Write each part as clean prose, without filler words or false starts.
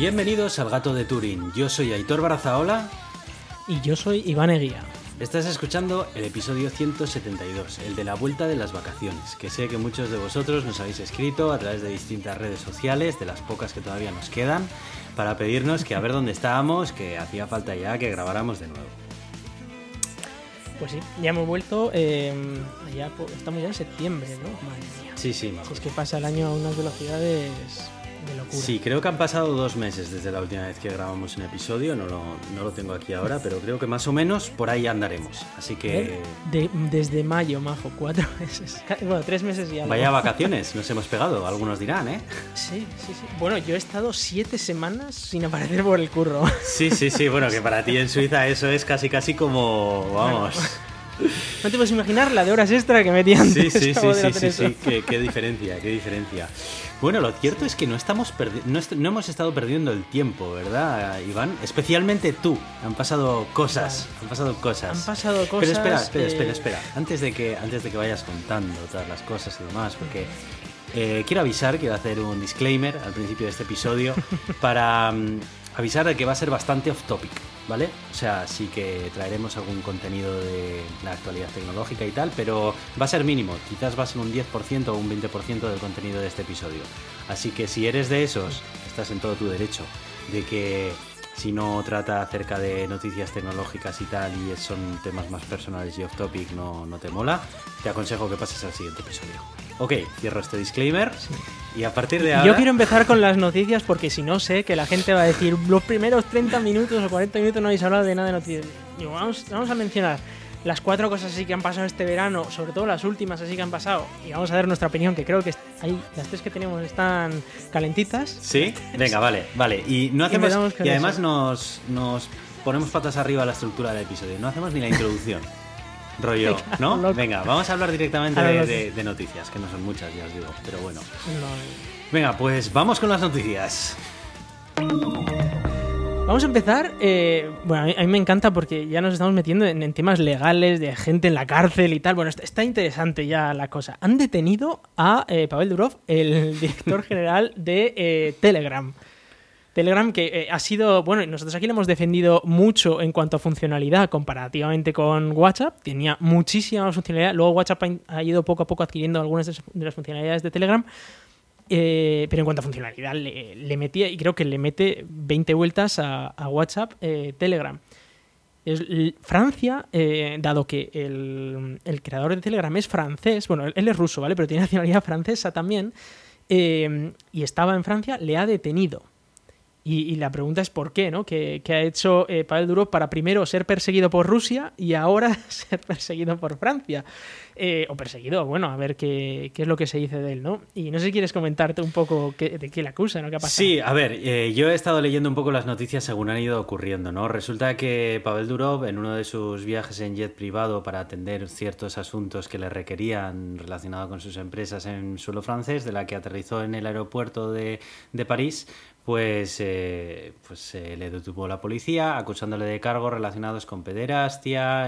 Bienvenidos al Gato de Turín. Yo soy Aitor Barazaola. Y yo soy Iván Eguía. Estás escuchando el episodio 172, el de la vuelta de las vacaciones, que sé que muchos de vosotros nos habéis escrito a través de distintas redes sociales, de las pocas que todavía nos quedan, para pedirnos que a ver dónde estábamos, que hacía falta ya que grabáramos de nuevo. Pues sí, ya hemos vuelto, estamos ya en septiembre, ¿no? Madre mía. Sí, Si es que pasa el año a unas velocidades de locura. Sí, creo que han pasado 2 meses desde la última vez que grabamos un episodio, no lo tengo aquí ahora, pero creo que más o menos por ahí andaremos, así que... Desde mayo, majo, 4 meses, bueno, 3 meses ya. Vaya vacaciones, nos hemos pegado, algunos dirán, ¿eh? Sí. Bueno, yo he estado 7 semanas sin aparecer por el curro. Sí, bueno, que para ti en Suiza eso es casi como, vamos... Bueno. No te puedes imaginar la de horas extra que metí antes. Sí, qué diferencia. Bueno, lo cierto es que no hemos estado perdiendo el tiempo, ¿verdad, Iván? Especialmente tú. Han pasado cosas. Pero espera. Antes de que vayas contando todas las cosas y demás, porque quiero hacer un disclaimer al principio de este episodio para avisar de que va a ser bastante off topic, ¿vale? O sea, sí que traeremos algún contenido de la actualidad tecnológica y tal, pero va a ser mínimo. Quizás va a ser un 10% o un 20% del contenido de este episodio. Así que si eres de esos, estás en todo tu derecho de que si no trata acerca de noticias tecnológicas y tal y son temas más personales y off topic no te mola, te aconsejo que pases al siguiente episodio. Ok, cierro este disclaimer y a partir de ahora... Yo quiero empezar con las noticias porque si no sé que la gente va a decir los primeros 30 minutos o 40 minutos no habéis hablado de nada de noticias. Digo, vamos a mencionar las 4 cosas así que han pasado este verano, sobre todo las últimas así que han pasado, y vamos a dar nuestra opinión, que creo que las 3 que tenemos están calentitas. ¿Sí? Venga, vale. Y no hacemos... Y además nos ponemos patas arriba a la estructura del episodio. No hacemos ni la introducción. Rollo, ¿no? Venga, vamos a hablar directamente de noticias, que no son muchas, ya os digo, pero bueno. Venga, pues vamos con las noticias. Vamos a empezar, bueno, a mí me encanta porque ya nos estamos metiendo en temas legales, de gente en la cárcel y tal. Bueno, está interesante ya la cosa. Han detenido a Pavel Durov, el director general de Telegram. Telegram que ha sido, bueno, nosotros aquí lo hemos defendido mucho en cuanto a funcionalidad comparativamente con WhatsApp. Tenía muchísima más funcionalidad. Luego WhatsApp ha ido poco a poco adquiriendo algunas de las funcionalidades de Telegram. Pero en cuanto a funcionalidad le metía, y creo que le mete 20 vueltas a WhatsApp Telegram. Francia, dado que el creador de Telegram es francés, bueno, él es ruso, ¿vale? Pero tiene nacionalidad francesa también, y estaba en Francia, le ha detenido. Y la pregunta es por qué, ¿no? ¿Qué ha hecho Pavel Durov para primero ser perseguido por Rusia y ahora ser perseguido por Francia? O perseguido, bueno, a ver qué es lo que se dice de él, ¿no? Y no sé si quieres comentarte un poco de qué le acusan, ¿no? ¿Qué ha pasado? Sí, a ver, yo he estado leyendo un poco las noticias según han ido ocurriendo, ¿no? Resulta que Pavel Durov, en uno de sus viajes en jet privado para atender ciertos asuntos que le requerían relacionados con sus empresas en suelo francés, de la que aterrizó en el aeropuerto de París, pues le detuvo la policía acusándole de cargos relacionados con pederastia,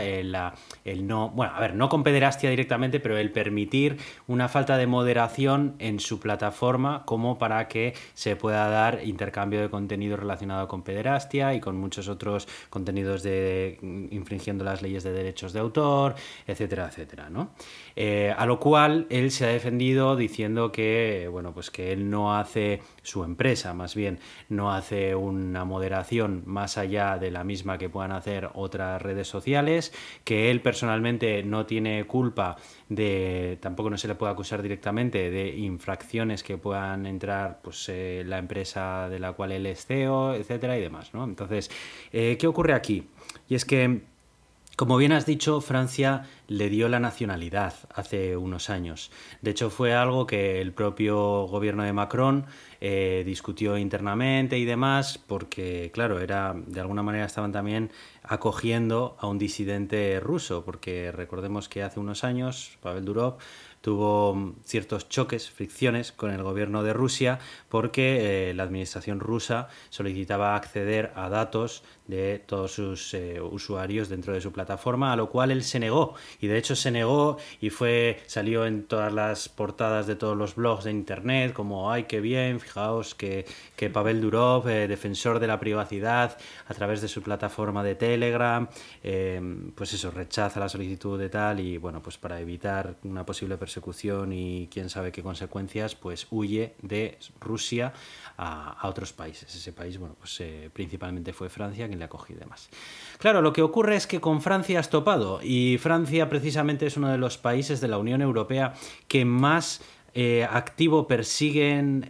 no con pederastia directamente, pero el permitir una falta de moderación en su plataforma como para que se pueda dar intercambio de contenido relacionado con pederastia y con muchos otros contenidos infringiendo las leyes de derechos de autor, etcétera, ¿no? A lo cual él se ha defendido diciendo que, bueno, pues que él no hace, su empresa más bien, no hace una moderación más allá de la misma que puedan hacer otras redes sociales, que él personalmente no tiene culpa tampoco no se le puede acusar directamente de infracciones que puedan entrar pues la empresa de la cual él es CEO, etcétera y demás, ¿no? Entonces, ¿qué ocurre aquí? Y es que, como bien has dicho, Francia le dio la nacionalidad hace unos años. De hecho, fue algo que el propio gobierno de Macron discutió internamente y demás, porque, claro, de alguna manera estaban también acogiendo a un disidente ruso, porque recordemos que hace unos años Pavel Durov tuvo ciertos choques, fricciones con el gobierno de Rusia porque la administración rusa solicitaba acceder a datos de todos sus usuarios dentro de su plataforma, a lo cual él se negó, y de hecho se negó y salió en todas las portadas de todos los blogs de internet como ¡ay, qué bien! Fijaos que Pavel Durov, defensor de la privacidad a través de su plataforma de Telegram, pues eso, rechaza la solicitud de tal, y bueno, pues para evitar una posible persecución y quién sabe qué consecuencias, pues huye de Rusia a otros países. Ese país, bueno, pues principalmente fue Francia quien le acogió y demás. Claro, lo que ocurre es que con Francia has topado, y Francia precisamente es uno de los países de la Unión Europea que más activo persiguen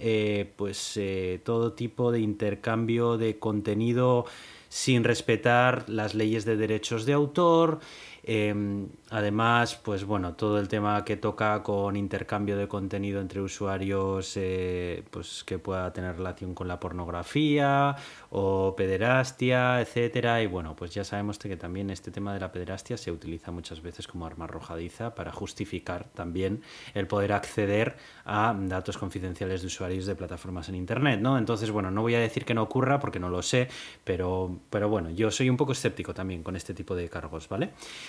todo tipo de intercambio de contenido sin respetar las leyes de derechos de autor. Además, pues bueno, todo el tema que toca con intercambio de contenido entre usuarios, pues que pueda tener relación con la pornografía o pederastia, etcétera. Y bueno, pues ya sabemos que también este tema de la pederastia se utiliza muchas veces como arma arrojadiza para justificar también el poder acceder a datos confidenciales de usuarios de plataformas en internet, ¿no? Entonces, bueno, no voy a decir que no ocurra porque no lo sé, pero bueno, yo soy un poco escéptico también con este tipo de cargos, ¿vale?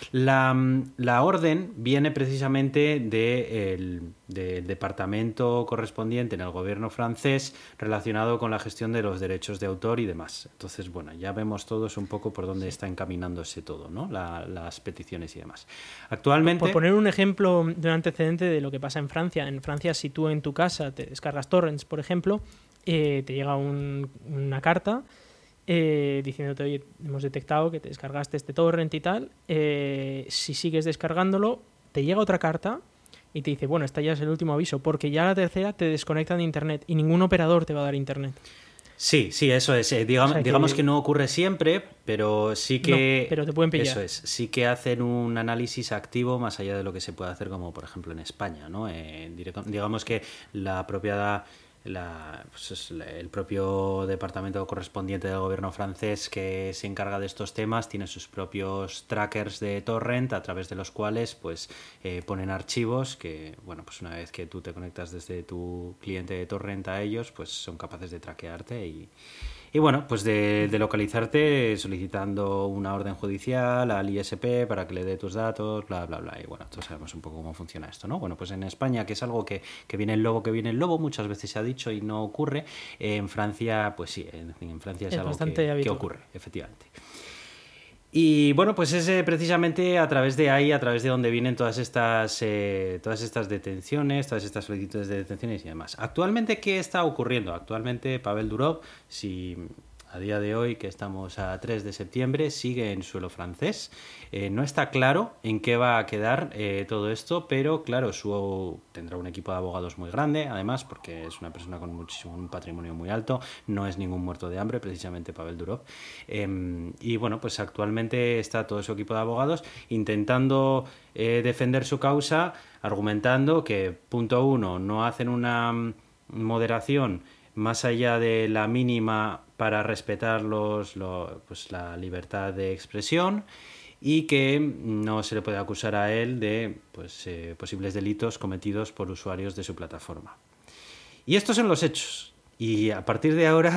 La orden viene precisamente del departamento correspondiente en el gobierno francés relacionado con la gestión de los derechos de autor y demás. Entonces, bueno, ya vemos todos un poco por dónde está encaminándose todo, ¿no? Las peticiones y demás. Actualmente... Por poner un ejemplo de un antecedente de lo que pasa en Francia, si tú en tu casa te descargas torrents, por ejemplo, te llega una carta diciéndote, oye, hemos detectado que te descargaste este torrent y tal. Si sigues descargándolo, te llega otra carta y te dice, bueno, esta ya es el último aviso, porque ya la tercera te desconectan de internet y ningún operador te va a dar internet. Sí, eso es. Digamos que no ocurre siempre, pero sí que... No, pero te pueden pillar. Eso es. Sí que hacen un análisis activo más allá de lo que se puede hacer, como por ejemplo en España, ¿no? Digamos que la propia... el propio departamento correspondiente del gobierno francés que se encarga de estos temas tiene sus propios trackers de torrent a través de los cuales pues ponen archivos que, bueno, pues una vez que tú te conectas desde tu cliente de torrent a ellos, pues son capaces de traquearte y bueno, pues de localizarte solicitando una orden judicial al ISP para que le dé tus datos, bla, bla, bla. Y bueno, todos sabemos un poco cómo funciona esto, ¿no? Bueno, pues en España, que es algo que viene el lobo, muchas veces se ha dicho y no ocurre. En Francia, pues sí, en Francia es algo que ocurre, efectivamente. Y bueno, pues es precisamente a través de ahí, a través de donde vienen todas estas detenciones, todas estas solicitudes de detenciones y demás. Actualmente, ¿qué está ocurriendo? Actualmente, Pavel Durov, si a día de hoy, que estamos a 3 de septiembre, sigue en suelo francés. No está claro en qué va a quedar todo esto, pero claro, tendrá un equipo de abogados muy grande, además, porque es una persona con un patrimonio muy alto, no es ningún muerto de hambre, precisamente Pavel Durov. Y bueno, pues actualmente está todo su equipo de abogados intentando defender su causa, argumentando que, punto uno, no hacen una moderación más allá de la mínima para respetar pues la libertad de expresión, y que no se le puede acusar a él de posibles delitos cometidos por usuarios de su plataforma. Y estos son los hechos. Y a partir de ahora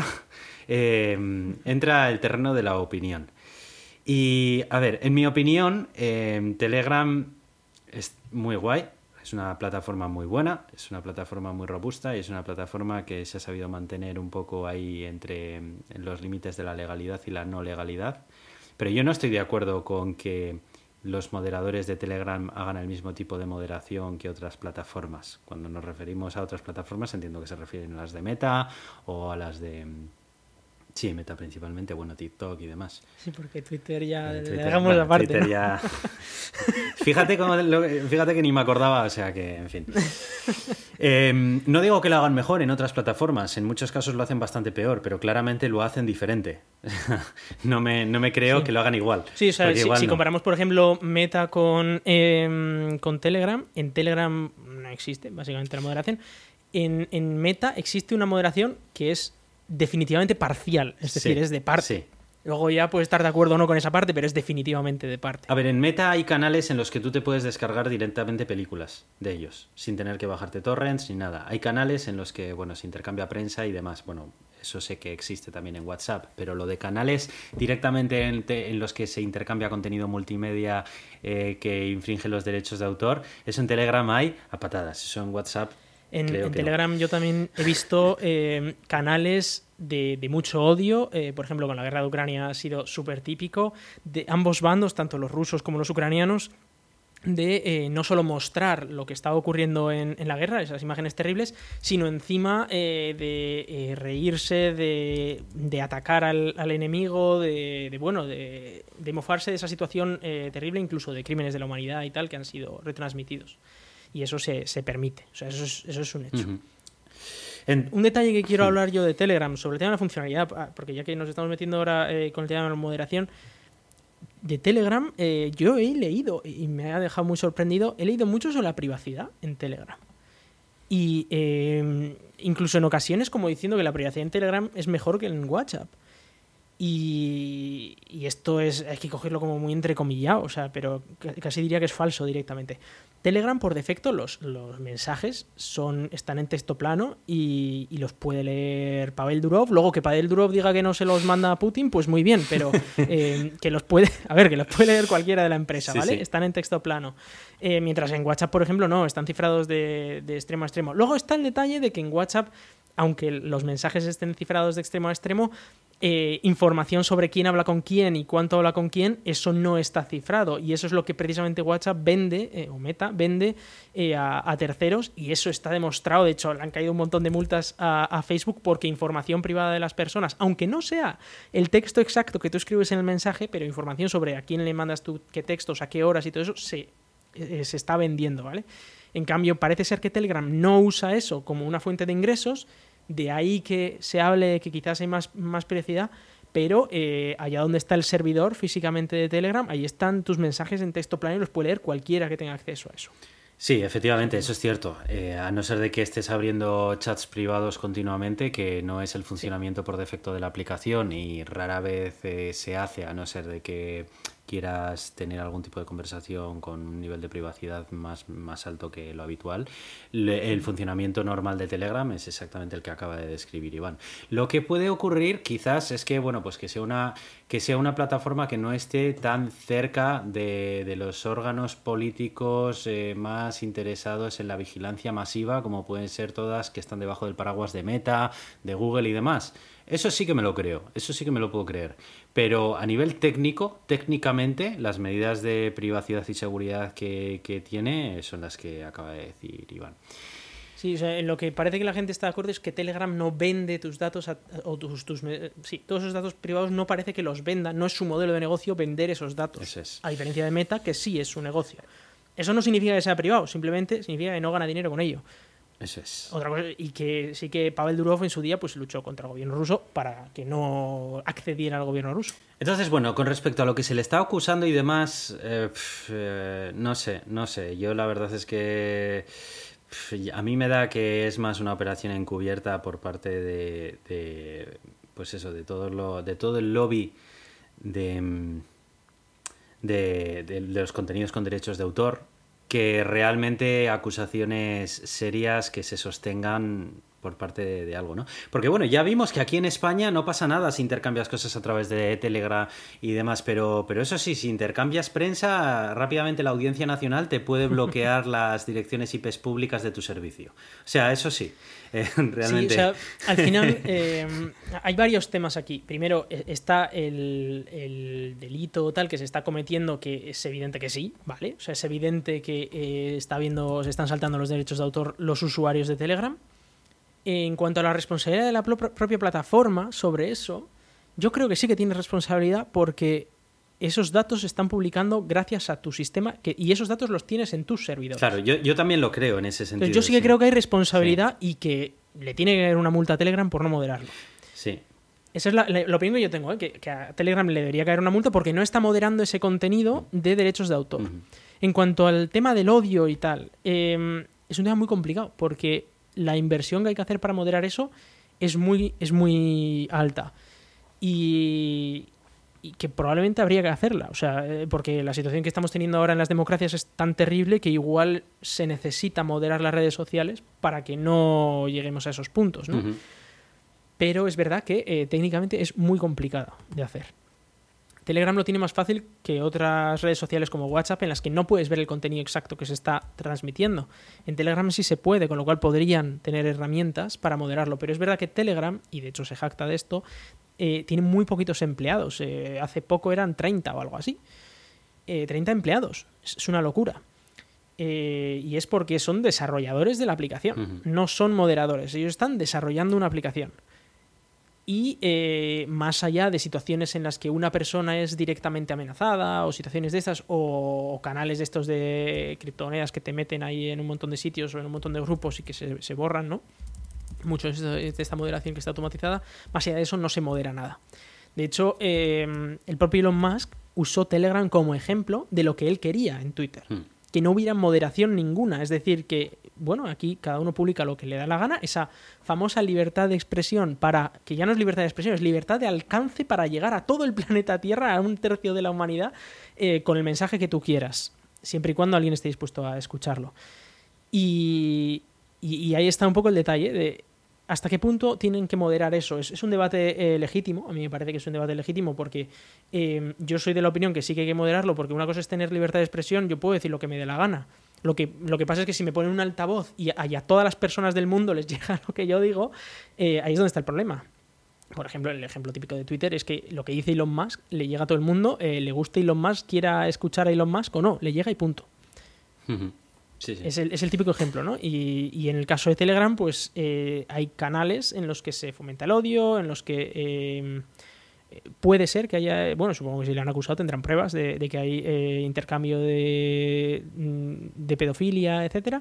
entra el terreno de la opinión. Y, a ver, en mi opinión, Telegram es muy guay. Es una plataforma muy buena, es una plataforma muy robusta y es una plataforma que se ha sabido mantener un poco ahí en los límites de la legalidad y la no legalidad. Pero yo no estoy de acuerdo con que los moderadores de Telegram hagan el mismo tipo de moderación que otras plataformas. Cuando nos referimos a otras plataformas, entiendo que se refieren a las de Meta o a las de... Sí, Meta principalmente, bueno, TikTok y demás. Sí, porque Twitter ya le dejamos aparte. Twitter, ¿no? Ya... Fíjate que ni me acordaba, o sea que, en fin. No digo que lo hagan mejor en otras plataformas, en muchos casos lo hacen bastante peor, pero claramente lo hacen diferente. No me creo que lo hagan igual. Sí, o sea, si comparamos, por ejemplo, Meta con Telegram, en Telegram no existe básicamente la moderación. En Meta existe una moderación que es definitivamente parcial, es decir, es de parte. Sí. Luego ya puedes estar de acuerdo o no con esa parte, pero es definitivamente de parte. A ver, en Meta hay canales en los que tú te puedes descargar directamente películas de ellos, sin tener que bajarte torrents ni nada. Hay canales en los que, bueno, se intercambia prensa y demás. Bueno, eso sé que existe también en WhatsApp, pero lo de canales directamente en los que se intercambia contenido multimedia que infringe los derechos de autor, eso en Telegram hay a patadas. Eso en WhatsApp En creo que Telegram no. yo también he visto canales de mucho odio. Por ejemplo, con la guerra de Ucrania ha sido súper típico de ambos bandos, tanto los rusos como los ucranianos, de no solo mostrar lo que estaba ocurriendo en la guerra, esas imágenes terribles, sino encima de reírse, de atacar al enemigo, de mofarse de esa situación terrible, incluso de crímenes de la humanidad y tal, que han sido retransmitidos. Y eso se permite, o sea, eso es un hecho. Uh-huh. Un detalle que quiero hablar yo de Telegram sobre el tema de la funcionalidad, porque ya que nos estamos metiendo ahora con el tema de la moderación, de Telegram, yo he leído, y me ha dejado muy sorprendido, he leído mucho sobre la privacidad en Telegram. Y incluso en ocasiones como diciendo que la privacidad en Telegram es mejor que en WhatsApp. Y esto hay que cogerlo como muy entrecomillado, o sea, pero casi diría que es falso directamente. Telegram, por defecto, los mensajes están en texto plano y los puede leer Pavel Durov. Luego que Pavel Durov diga que no se los manda a Putin, pues muy bien, pero que los puede leer cualquiera de la empresa, ¿vale? Sí. Están en texto plano. Mientras en WhatsApp, por ejemplo, no, están cifrados de extremo a extremo. Luego está el detalle de que en WhatsApp, aunque los mensajes estén cifrados de extremo a extremo, información sobre quién habla con quién y cuánto habla con quién, eso no está cifrado, y eso es lo que precisamente WhatsApp vende, o Meta vende a terceros, y eso está demostrado. De hecho, le han caído un montón de multas a Facebook porque información privada de las personas, aunque no sea el texto exacto que tú escribes en el mensaje, pero información sobre a quién le mandas tú qué textos, a qué horas y todo eso, se está vendiendo, ¿vale? En cambio, parece ser que Telegram no usa eso como una fuente de ingresos. De ahí que se hable que quizás hay más privacidad, pero allá donde está el servidor físicamente de Telegram, ahí están tus mensajes en texto plano y los puede leer cualquiera que tenga acceso a eso. Sí, efectivamente, eso es cierto. A no ser de que estés abriendo chats privados continuamente, que no es el funcionamiento por defecto de la aplicación y rara vez se hace, a no ser de que quieras tener algún tipo de conversación con un nivel de privacidad más alto que lo habitual, el funcionamiento normal de Telegram es exactamente el que acaba de describir Iván. Lo que puede ocurrir quizás es que, bueno, pues que sea una plataforma que no esté tan cerca de los órganos políticos más interesados en la vigilancia masiva, como pueden ser todas que están debajo del paraguas de Meta, de Google y demás. Eso sí que me lo creo, eso sí que me lo puedo creer. Pero a nivel técnicamente, las medidas de privacidad y seguridad que tiene son las que acaba de decir Iván. Sí, o sea, en lo que parece que la gente está de acuerdo es que Telegram no vende tus datos todos esos datos privados no parece que los venda, no es su modelo de negocio vender esos datos. Eso es. A diferencia de Meta, que sí es su negocio. Eso no significa que sea privado, simplemente significa que no gana dinero con ello. Eso es. Otra cosa, y que sí que Pavel Durov en su día pues luchó contra el gobierno ruso para que no accediera al gobierno ruso. Entonces, bueno, con respecto a lo que se le está acusando y demás, no sé. Yo la verdad es que a mí me da que es más una operación encubierta por parte de pues eso, de todo el lobby de los contenidos con derechos de autor, que realmente acusaciones serias que se sostengan por parte de algo, ¿no? Porque bueno, ya vimos que aquí en España no pasa nada si intercambias cosas a través de Telegram y demás, pero eso sí, si intercambias prensa, rápidamente la Audiencia Nacional te puede bloquear las direcciones IPs públicas de tu servicio. O sea, eso sí, realmente... Sí, o sea, al final hay varios temas aquí. Primero está el delito tal que se está cometiendo, que es evidente que sí, ¿vale? O sea, es evidente que se están saltando los derechos de autor los usuarios de Telegram. En cuanto a la responsabilidad de la propia plataforma sobre eso, yo creo que sí que tiene responsabilidad porque esos datos se están publicando gracias a tu sistema y esos datos los tienes en tus servidores. Claro, yo también lo creo en ese sentido. Entonces yo sí que creo que hay responsabilidad y que le tiene que caer una multa a Telegram por no moderarlo. Sí. Esa es la opinión que yo tengo, que a Telegram le debería caer una multa porque no está moderando ese contenido de derechos de autor. En cuanto al tema del odio y tal, es un tema muy complicado porque la inversión que hay que hacer para moderar eso es muy alta. Y y que probablemente habría que hacerla. O sea, porque la situación que estamos teniendo ahora en las democracias es tan terrible que igual se necesita moderar las redes sociales para que no lleguemos a esos puntos, ¿no? Pero es verdad que técnicamente es muy complicado de hacer. Telegram lo tiene más fácil que otras redes sociales como WhatsApp, en las que no puedes ver el contenido exacto que se está transmitiendo. En Telegram sí se puede, con lo cual podrían tener herramientas para moderarlo. Pero es verdad que Telegram, y de hecho se jacta de esto, tiene muy poquitos empleados. Hace poco eran 30 o algo así. 30 empleados. Es una locura. Y es porque son desarrolladores de la aplicación. No son moderadores. Ellos están desarrollando una aplicación. Y más allá de situaciones en las que una persona es directamente amenazada o situaciones de estas o canales de estos de criptomonedas que te meten ahí en un montón de sitios o en un montón de grupos y que se borran, ¿no? Muchos de esta moderación que está automatizada, más allá de eso no se modera nada. De hecho, el propio Elon Musk usó Telegram como ejemplo de lo que él quería en Twitter. Que no hubiera moderación ninguna. Es decir, que, bueno, aquí cada uno publica lo que le da la gana. Esa famosa libertad de expresión que ya no es libertad de expresión, es libertad de alcance para llegar a todo el planeta Tierra, a un tercio de la humanidad, con el mensaje que tú quieras, siempre y cuando alguien esté dispuesto a escucharlo. Y ahí está un poco el detalle de hasta qué punto tienen que moderar eso. Es un debate legítimo, a mí me parece que es un debate legítimo porque yo soy de la opinión que sí que hay que moderarlo, porque una cosa es tener libertad de expresión, yo puedo decir lo que me dé la gana. Lo que pasa es que si me ponen un altavoz y a todas las personas del mundo les llega lo que yo digo, ahí es donde está el problema. Por ejemplo, el ejemplo típico de Twitter es que lo que dice Elon Musk le llega a todo el mundo, le guste Elon Musk, quiera escuchar a Elon Musk o no, le llega y punto. Sí. Es el típico ejemplo, ¿no? Y en el caso de Telegram, pues hay canales en los que se fomenta el odio, en los que puede ser que haya... Bueno, supongo que si le han acusado tendrán pruebas de que hay intercambio de pedofilia, etcétera.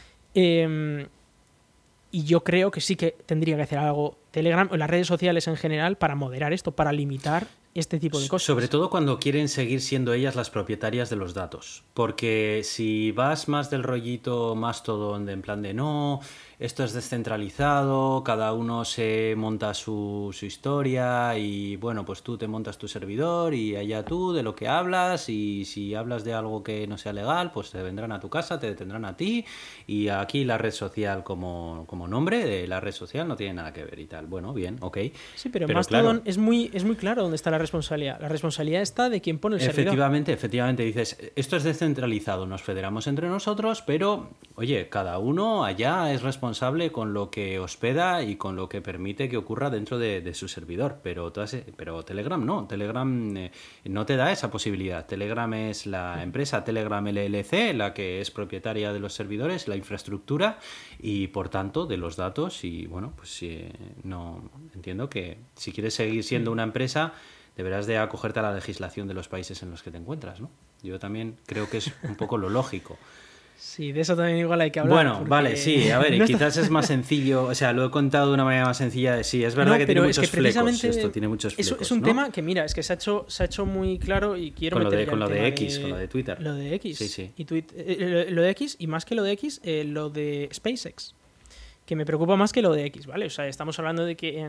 Y yo creo que sí que tendría que hacer algo Telegram o las redes sociales en general para moderar esto, para limitar este tipo de cosas. Sobre todo cuando quieren seguir siendo ellas las propietarias de los datos. Porque si vas más del rollito Mastodon, en plan de no, esto es descentralizado, cada uno se monta su historia y bueno, pues tú te montas tu servidor y allá tú de lo que hablas, y si hablas de algo que no sea legal, pues te vendrán a tu casa, te detendrán a ti, y aquí la red social como nombre de la red social no tiene nada que ver y tal. Bueno, bien, ok. Sí, pero Mastodon claro, es muy claro dónde está la responsabilidad. La responsabilidad está de quien pone el servidor. Efectivamente, dices, esto es descentralizado, nos federamos entre nosotros, pero, oye, cada uno allá es responsable con lo que hospeda y con lo que permite que ocurra dentro de su servidor. Pero Telegram no. Telegram no te da esa posibilidad. Telegram es la empresa Telegram LLC, la que es propietaria de los servidores, la infraestructura y, por tanto, de los datos. Y, bueno, pues no entiendo que si quieres seguir siendo una empresa, deberás de acogerte a la legislación de los países en los que te encuentras, ¿no? Yo también creo que es un poco lo lógico. Sí, de eso también igual hay que hablar. Bueno, vale, sí, a ver, no quizás es más sencillo, o sea, lo he contado de una manera más sencilla. Sí, es verdad que tiene muchos flecos, esto tiene muchos flecos. Es un tema que, mira, es que se ha hecho muy claro y quiero meter con lo de X, con lo de Twitter. Lo de X. Sí. Y lo de X, y más que lo de X, lo de SpaceX, que me preocupa más que lo de X, ¿vale? O sea, estamos hablando de que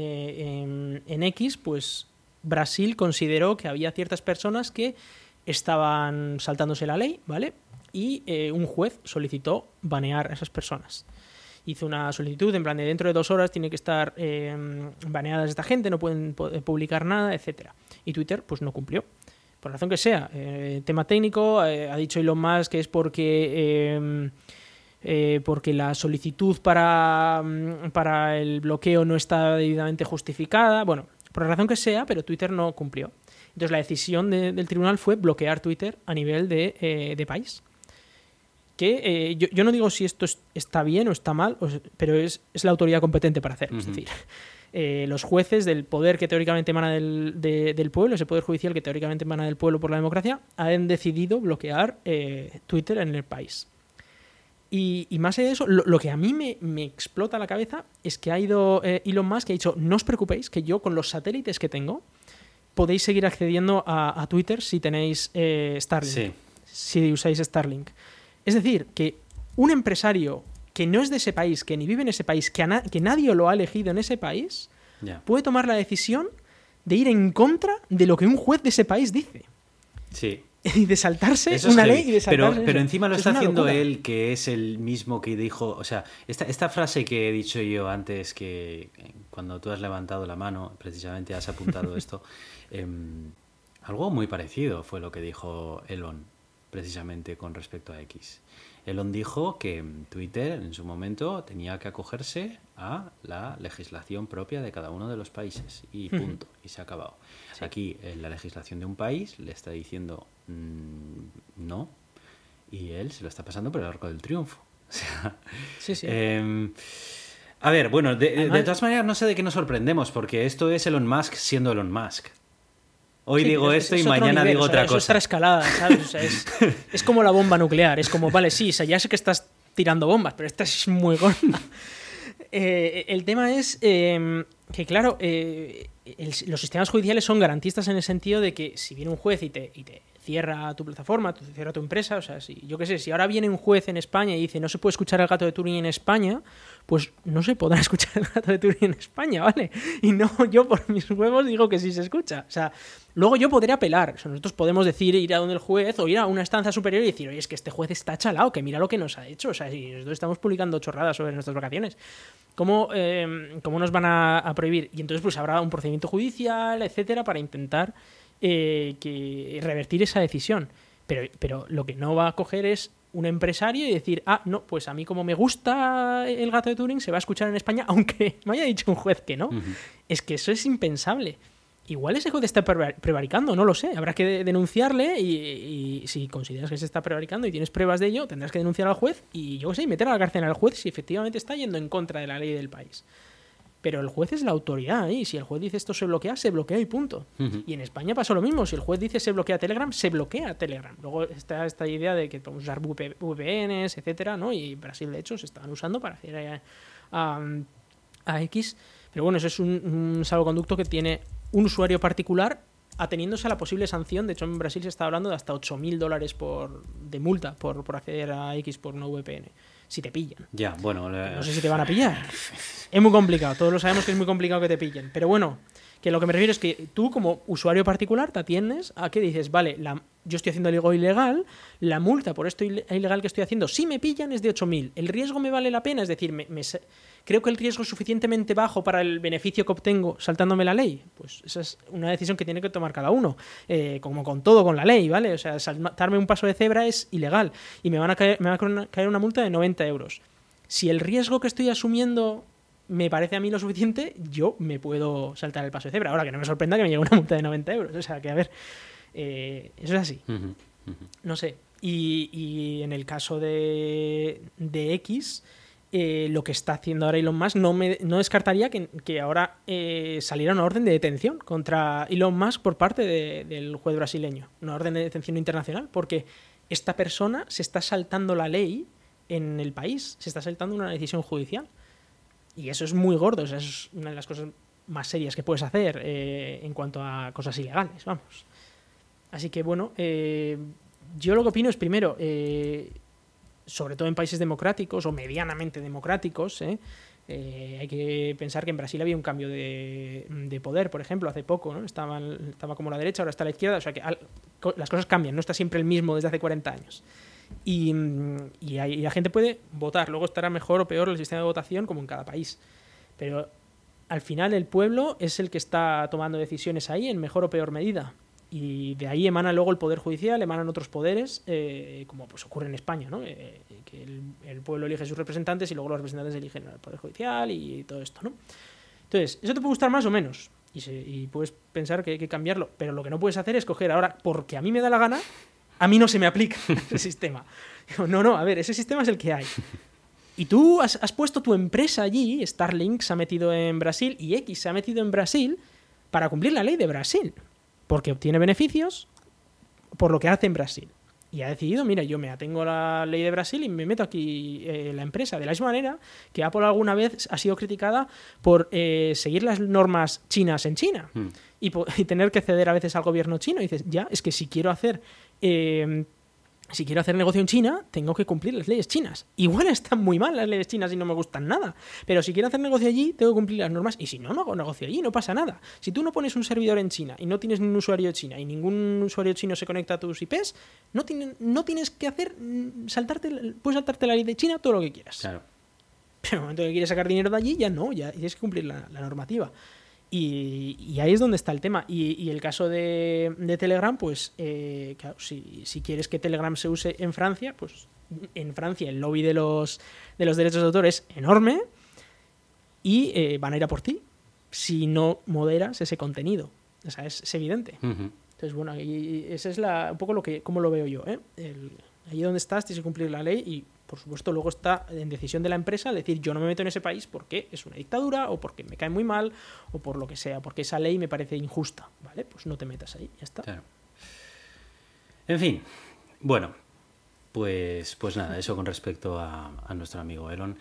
en X, pues Brasil consideró que había ciertas personas que estaban saltándose la ley, ¿vale? Y un juez solicitó banear a esas personas. Hizo una solicitud en plan de dentro de 2 horas tiene que estar baneadas esta gente, no pueden publicar nada, etcétera. Y Twitter pues no cumplió. Por razón que sea. Tema técnico, ha dicho Elon Musk que es porque la solicitud para el bloqueo no está debidamente justificada. Bueno, por la razón que sea, pero Twitter no cumplió. Entonces la decisión del tribunal fue bloquear Twitter a nivel de país. Que yo no digo si esto está bien o está mal, pero es la autoridad competente para hacerlo. Es decir, los jueces del poder que teóricamente emana del pueblo, ese poder judicial que teóricamente emana del pueblo por la democracia, han decidido bloquear Twitter en el país. Y más allá de eso, lo que a mí me explota la cabeza es que ha ido Elon Musk, que ha dicho, no os preocupéis, que yo con los satélites que tengo podéis seguir accediendo a Twitter si tenéis Starlink, si usáis Starlink. Es decir, que un empresario que no es de ese país, que ni vive en ese país, que nadie lo ha elegido en ese país, puede tomar la decisión de ir en contra de lo que un juez de ese país dice. Sí. Y de saltarse Eso es una heavy. ley y de saltarse Pero eso. encima lo Es está una haciendo locura. él, que es el mismo que dijo... O sea, esta frase que he dicho yo antes, que cuando tú has levantado la mano, precisamente has apuntado esto, algo muy parecido fue lo que dijo Elon, precisamente con respecto a X. Elon dijo que Twitter en su momento tenía que acogerse a la legislación propia de cada uno de los países y punto, y se ha acabado. Sí. Aquí la legislación de un país le está diciendo no, y él se lo está pasando por el arco del triunfo. O sea, sí, sí. A ver, bueno, de todas maneras no sé de qué nos sorprendemos, porque esto es Elon Musk siendo Elon Musk. Hoy sí, digo esto y mañana nivel, digo otra eso cosa. Es otra escalada, ¿sabes? O sea, es como la bomba nuclear. Es como, vale, sí, o sea, ya sé que estás tirando bombas, pero esta es muy gorda. El tema es que, claro, los sistemas judiciales son garantistas en el sentido de que si viene un juez y te cierra tu plataforma, te cierra tu empresa, o sea, yo qué sé, si ahora viene un juez en España y dice no se puede escuchar el gato de Turing en España, pues no se podrá escuchar el gato de Turing en España, ¿vale? Y no, yo por mis huevos digo que sí se escucha. O sea, luego yo podré apelar. O sea, nosotros podemos decir, ir a donde el juez o ir a una instancia superior y decir, oye, es que este juez está chalado, que mira lo que nos ha hecho. O sea, si nosotros estamos publicando chorradas sobre nuestras vacaciones, ¿cómo nos van a prohibir? Y entonces pues habrá un procedimiento judicial, etcétera, para intentar que revertir esa decisión. Pero lo que no va a coger es un empresario y decir, no, pues a mí como me gusta el gato de Turing se va a escuchar en España, aunque me haya dicho un juez que no. Es que eso es impensable. Igual ese juez está prevaricando, no lo sé. Habrá que denunciarle y si consideras que se está prevaricando y tienes pruebas de ello, tendrás que denunciar al juez y, yo qué sé, meter a la cárcel al juez si efectivamente está yendo en contra de la ley del país. Pero el juez es la autoridad, y si el juez dice esto se bloquea y punto. Y en España pasó lo mismo. Si el juez dice se bloquea Telegram, se bloquea Telegram. Luego está esta idea de que podemos usar VPNs, etcétera, ¿no? Y en Brasil, de hecho, se estaban usando para hacer a X. Pero bueno, eso es un salvoconducto que tiene un usuario particular ateniéndose a la posible sanción. De hecho, en Brasil se está hablando de hasta $8.000 de multa por acceder a X por una VPN. Si te pillan. Ya, bueno. No sé si te van a pillar. Es muy complicado. Todos lo sabemos que es muy complicado que te pillen. Pero bueno, que lo que me refiero es que tú como usuario particular te atiendes a que dices, vale, yo estoy haciendo algo ilegal, la multa por esto ilegal que estoy haciendo, si me pillan es de 8.000. ¿El riesgo me vale la pena? Es decir, creo que el riesgo es suficientemente bajo para el beneficio que obtengo saltándome la ley. Pues esa es una decisión que tiene que tomar cada uno. Como con todo, con la ley, ¿vale? O sea, saltarme un paso de cebra es ilegal y me va a caer una multa de 90 euros. Si el riesgo que estoy asumiendo me parece a mí lo suficiente, yo me puedo saltar el paso de cebra. Ahora, que no me sorprenda que me llegue una multa de 90 euros. O sea, que a ver, eso es así. No sé. Y en el caso de X, lo que está haciendo ahora Elon Musk, no descartaría que ahora saliera una orden de detención contra Elon Musk por parte del juez brasileño. Una orden de detención internacional, porque esta persona se está saltando la ley en el país, se está saltando una decisión judicial. Y eso es muy gordo, o sea, es una de las cosas más serias que puedes hacer en cuanto a cosas ilegales, vamos. Así que, bueno, yo lo que opino es, primero, sobre todo en países democráticos o medianamente democráticos, hay que pensar que en Brasil había un cambio de poder, por ejemplo, hace poco, ¿no? Estaba como la derecha, ahora está la izquierda, o sea que las cosas cambian, no está siempre el mismo desde hace 40 años. Y la gente puede votar, luego estará mejor o peor el sistema de votación como en cada país, pero al final el pueblo es el que está tomando decisiones ahí en mejor o peor medida, y de ahí emana luego el poder judicial, emanan otros poderes, como pues ocurre en España, ¿no? Que el pueblo elige sus representantes y luego los representantes eligen al poder judicial y todo esto, ¿no? Entonces, eso te puede gustar más o menos y puedes pensar que hay que cambiarlo, pero lo que no puedes hacer es coger ahora, porque a mí me da la gana, a mí no se me aplica ese sistema. No, a ver, ese sistema es el que hay. Y tú has puesto tu empresa allí, Starlink se ha metido en Brasil y X se ha metido en Brasil para cumplir la ley de Brasil, porque obtiene beneficios por lo que hace en Brasil. Y ha decidido, mira, yo me atengo a la ley de Brasil y me meto aquí la empresa. De la misma manera que Apple alguna vez ha sido criticada por seguir las normas chinas en China y tener que ceder a veces al gobierno chino. Y dices, ya, es que si quiero hacer Si quiero hacer negocio en China, tengo que cumplir las leyes chinas. Igual están muy mal las leyes chinas y no me gustan nada. Pero si quiero hacer negocio allí, tengo que cumplir las normas. Y si no, no hago negocio allí, no pasa nada. Si tú no pones un servidor en China y no tienes ni un usuario de China y ningún usuario chino se conecta a tus IPs, no tienes que hacer puedes saltarte la ley de China todo lo que quieras. Claro. Pero en el momento que quieres sacar dinero de allí, ya no, ya tienes que cumplir la normativa. Y ahí es donde está el tema. Y el caso de Telegram, pues, claro, si quieres que Telegram se use en Francia, pues en Francia el lobby de los derechos de autor es enorme y van a ir a por ti si no moderas ese contenido. O sea, es evidente. Uh-huh. Entonces, bueno, y ese es un poco cómo lo veo yo, ¿eh? Allí donde estás tienes que cumplir la ley y, por supuesto, luego está en decisión de la empresa decir yo no me meto en ese país porque es una dictadura o porque me cae muy mal o por lo que sea, porque esa ley me parece injusta, ¿vale? Pues no te metas ahí, ya está. Claro. En fin, bueno, pues nada, eso con respecto a nuestro amigo Elon.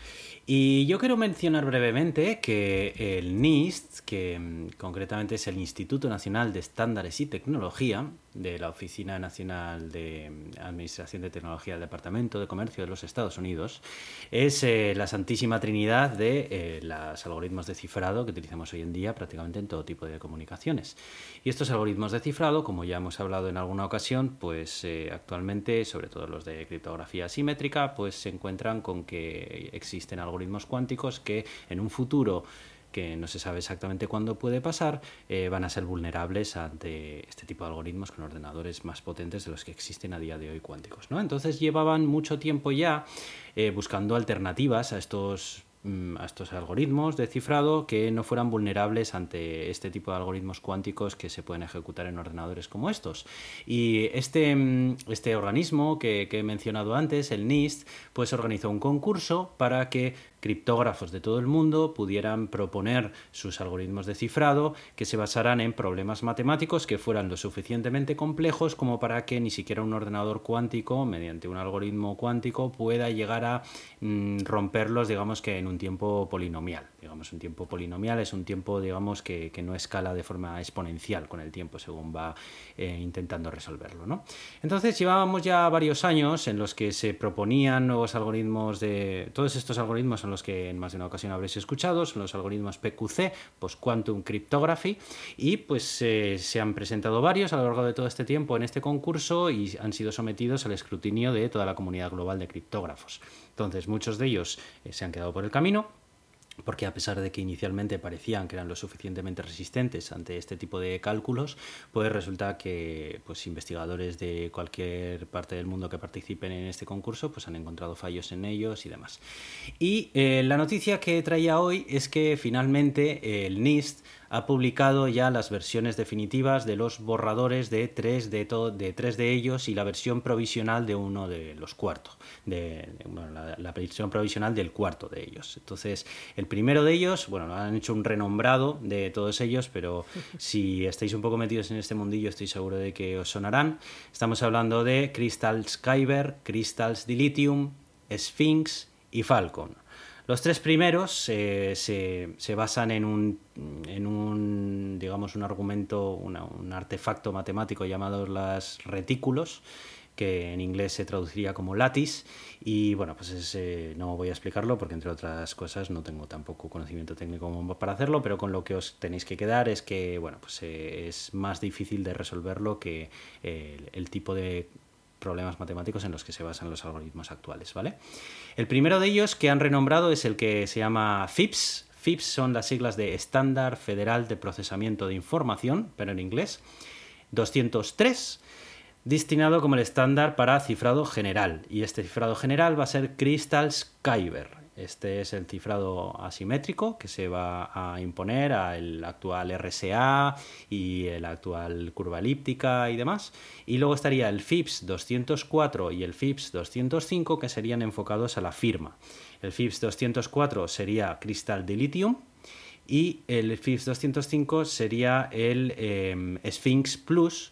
Y yo quiero mencionar brevemente que el NIST, que concretamente es el Instituto Nacional de Estándares y Tecnología, de la Oficina Nacional de Administración de Tecnología del Departamento de Comercio de los Estados Unidos, es la santísima trinidad de los algoritmos de cifrado que utilizamos hoy en día prácticamente en todo tipo de comunicaciones. Y estos algoritmos de cifrado, como ya hemos hablado en alguna ocasión, pues actualmente, sobre todo los de criptografía asimétrica, pues se encuentran con que existen algoritmos cuánticos que en un futuro que no se sabe exactamente cuándo puede pasar, van a ser vulnerables ante este tipo de algoritmos con ordenadores más potentes de los que existen a día de hoy cuánticos, ¿no? Entonces llevaban mucho tiempo ya buscando alternativas a estos algoritmos de cifrado que no fueran vulnerables ante este tipo de algoritmos cuánticos que se pueden ejecutar en ordenadores como estos. Y este organismo que he mencionado antes, el NIST, pues organizó un concurso para que criptógrafos de todo el mundo pudieran proponer sus algoritmos de cifrado que se basaran en problemas matemáticos que fueran lo suficientemente complejos como para que ni siquiera un ordenador cuántico, mediante un algoritmo cuántico, pueda llegar a romperlos, digamos que en un tiempo polinomial. Digamos, un tiempo polinomial es un tiempo, digamos, que no escala de forma exponencial con el tiempo según va intentando resolverlo, ¿no? Entonces llevábamos ya varios años en los que se proponían nuevos algoritmos de... Todos estos algoritmos son los que en más de una ocasión habréis escuchado, son los algoritmos PQC, pues Quantum Cryptography, y pues se han presentado varios a lo largo de todo este tiempo en este concurso y han sido sometidos al escrutinio de toda la comunidad global de criptógrafos. Entonces muchos de ellos se han quedado por el camino, porque a pesar de que inicialmente parecían que eran lo suficientemente resistentes ante este tipo de cálculos, pues resulta que pues investigadores de cualquier parte del mundo que participen en este concurso pues han encontrado fallos en ellos y demás. Y la noticia que traía hoy es que finalmente el NIST ha publicado ya las versiones definitivas de los borradores de tres de ellos y la versión provisional de uno de los cuartos, la versión provisional del cuarto de ellos. Entonces, el primero de ellos, bueno, han hecho un renombrado de todos ellos, pero si estáis un poco metidos en este mundillo, estoy seguro de que os sonarán. Estamos hablando de Crystals Kyber, Crystals Dilithium, Sphinx y Falcon. Los tres primeros se basan en un digamos, un argumento, un artefacto matemático llamado las retículos, que en inglés se traduciría como lattice, y bueno, pues no voy a explicarlo porque entre otras cosas no tengo tampoco conocimiento técnico para hacerlo, pero con lo que os tenéis que quedar es que bueno, pues es más difícil de resolverlo que el tipo de problemas matemáticos en los que se basan los algoritmos actuales, ¿vale? El primero de ellos que han renombrado es el que se llama FIPS. FIPS son las siglas de Estándar Federal de Procesamiento de Información, pero en inglés. 203, destinado como el estándar para cifrado general. Y este cifrado general va a ser Crystals Kyber. Este es el cifrado asimétrico que se va a imponer al actual RSA y el actual curva elíptica y demás. Y luego estaría el FIPS 204 y el FIPS 205 que serían enfocados a la firma. El FIPS 204 sería Crystal Dilithium y el FIPS 205 sería el Sphinx Plus,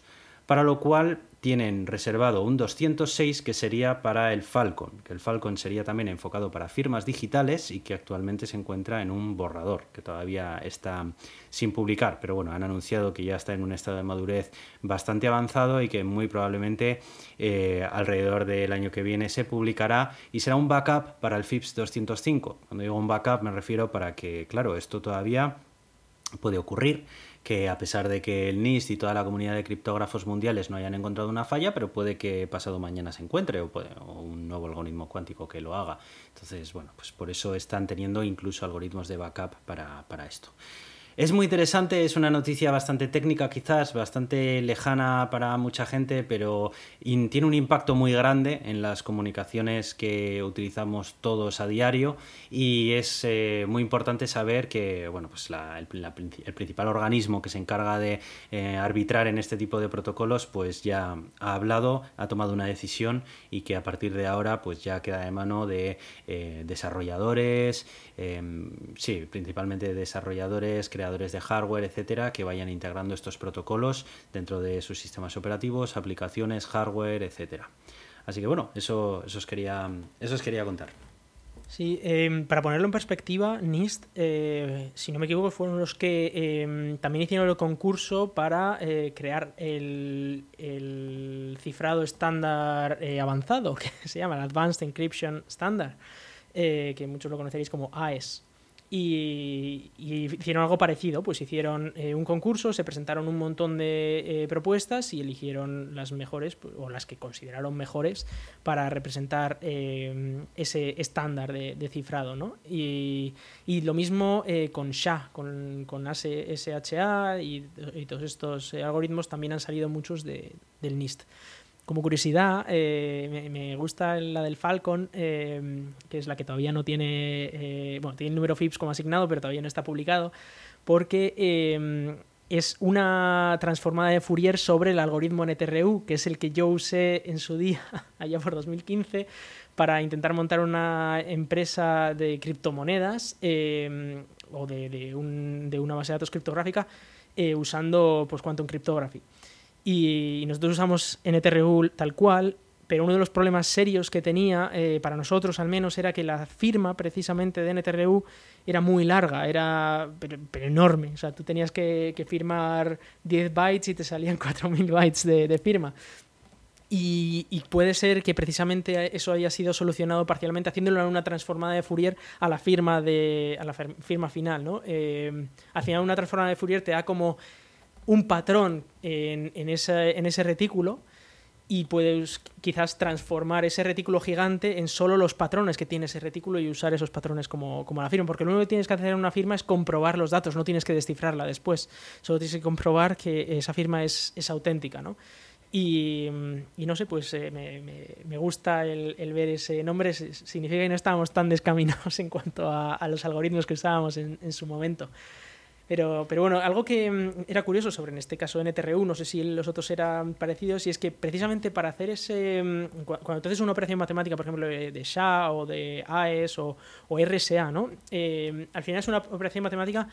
para lo cual tienen reservado un 206 que sería para el Falcon, que el Falcon sería también enfocado para firmas digitales y que actualmente se encuentra en un borrador, que todavía está sin publicar, pero bueno, han anunciado que ya está en un estado de madurez bastante avanzado y que muy probablemente alrededor del año que viene se publicará y será un backup para el FIPS 205. Cuando digo un backup me refiero para que, claro, esto todavía puede ocurrir, que a pesar de que el NIST y toda la comunidad de criptógrafos mundiales no hayan encontrado una falla, pero puede que pasado mañana se encuentre o un nuevo algoritmo cuántico que lo haga. Entonces, bueno, pues por eso están teniendo incluso algoritmos de backup para esto. Es muy interesante, es una noticia bastante técnica quizás, bastante lejana para mucha gente, pero tiene un impacto muy grande en las comunicaciones que utilizamos todos a diario y es muy importante saber que bueno, pues el principal organismo que se encarga de arbitrar en este tipo de protocolos pues ya ha hablado, ha tomado una decisión y que a partir de ahora pues ya queda de mano de desarrolladores, sí, principalmente desarrolladores, creadores de hardware, etcétera, que vayan integrando estos protocolos dentro de sus sistemas operativos, aplicaciones, hardware, etcétera. Así que bueno, eso os quería contar. Sí, para ponerlo en perspectiva, NIST, si no me equivoco, fueron los que también hicieron el concurso para crear el cifrado estándar avanzado, que se llama el Advanced Encryption Standard, que muchos lo conoceréis como AES. Y hicieron algo parecido, pues hicieron un concurso, se presentaron un montón de propuestas y eligieron las mejores, o las que consideraron mejores, para representar ese estándar de cifrado, ¿no? Y lo mismo con SHA, con SHA y todos estos algoritmos también han salido muchos del NIST. Como curiosidad, me gusta la del Falcon, que es la que todavía no tiene... bueno, tiene el número FIPS como asignado, pero todavía no está publicado, porque es una transformada de Fourier sobre el algoritmo NTRU, que es el que yo usé en su día, allá por 2015, para intentar montar una empresa de criptomonedas o de una base de datos criptográfica usando pues, Quantum Cryptography. Y nosotros usamos NTRU tal cual, pero uno de los problemas serios que tenía, para nosotros al menos, era que la firma precisamente de NTRU era muy larga, era pero enorme. O sea, tú tenías que firmar 10 bytes y te salían 4.000 bytes de firma. Y puede ser que precisamente eso haya sido solucionado parcialmente haciéndolo en una transformada de Fourier a la firma final, ¿no? Al final una transformada de Fourier te da como un patrón en ese retículo y puedes quizás transformar ese retículo gigante en solo los patrones que tiene ese retículo y usar esos patrones como la firma, porque lo único que tienes que hacer en una firma es comprobar los datos, no tienes que descifrarla después, solo tienes que comprobar que esa firma es auténtica, ¿no? Y no sé, pues me gusta el ver ese nombre, significa que no estábamos tan descaminados en cuanto a los algoritmos que usábamos en su momento. Pero bueno, algo que era curioso sobre en este caso NTRU, no sé si los otros eran parecidos, y es que precisamente para hacer cuando tú haces una operación matemática, por ejemplo, de SHA o de AES o RSA, ¿no? Al final es una operación matemática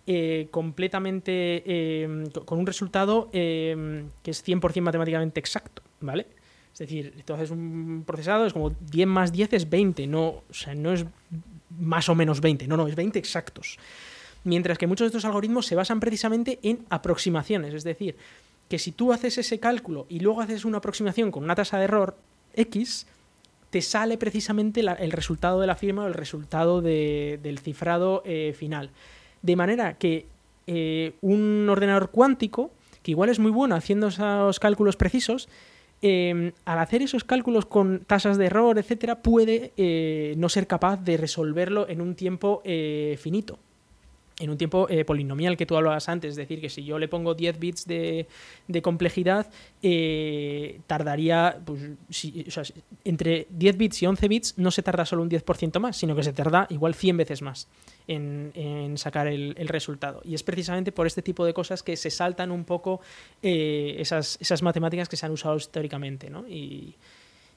completamente con un resultado que es 100% matemáticamente exacto, ¿vale? Es decir, tú haces un procesado, es como 10 más 10 es 20, no, o sea, no es más o menos 20, no, es 20 exactos. Mientras que muchos de estos algoritmos se basan precisamente en aproximaciones, es decir, que si tú haces ese cálculo y luego haces una aproximación con una tasa de error X, te sale precisamente el resultado de la firma o el resultado del cifrado final. De manera que un ordenador cuántico, que igual es muy bueno haciendo esos cálculos precisos, al hacer esos cálculos con tasas de error, etcétera, puede no ser capaz de resolverlo en un tiempo finito. En un tiempo polinomial que tú hablabas antes, es decir, que si yo le pongo 10 bits de complejidad, tardaría, pues, o sea, entre 10 bits y 11 bits no se tarda solo un 10% más, sino que se tarda igual 100 veces más en sacar el resultado. Y es precisamente por este tipo de cosas que se saltan un poco esas matemáticas que se han usado históricamente, ¿no? Y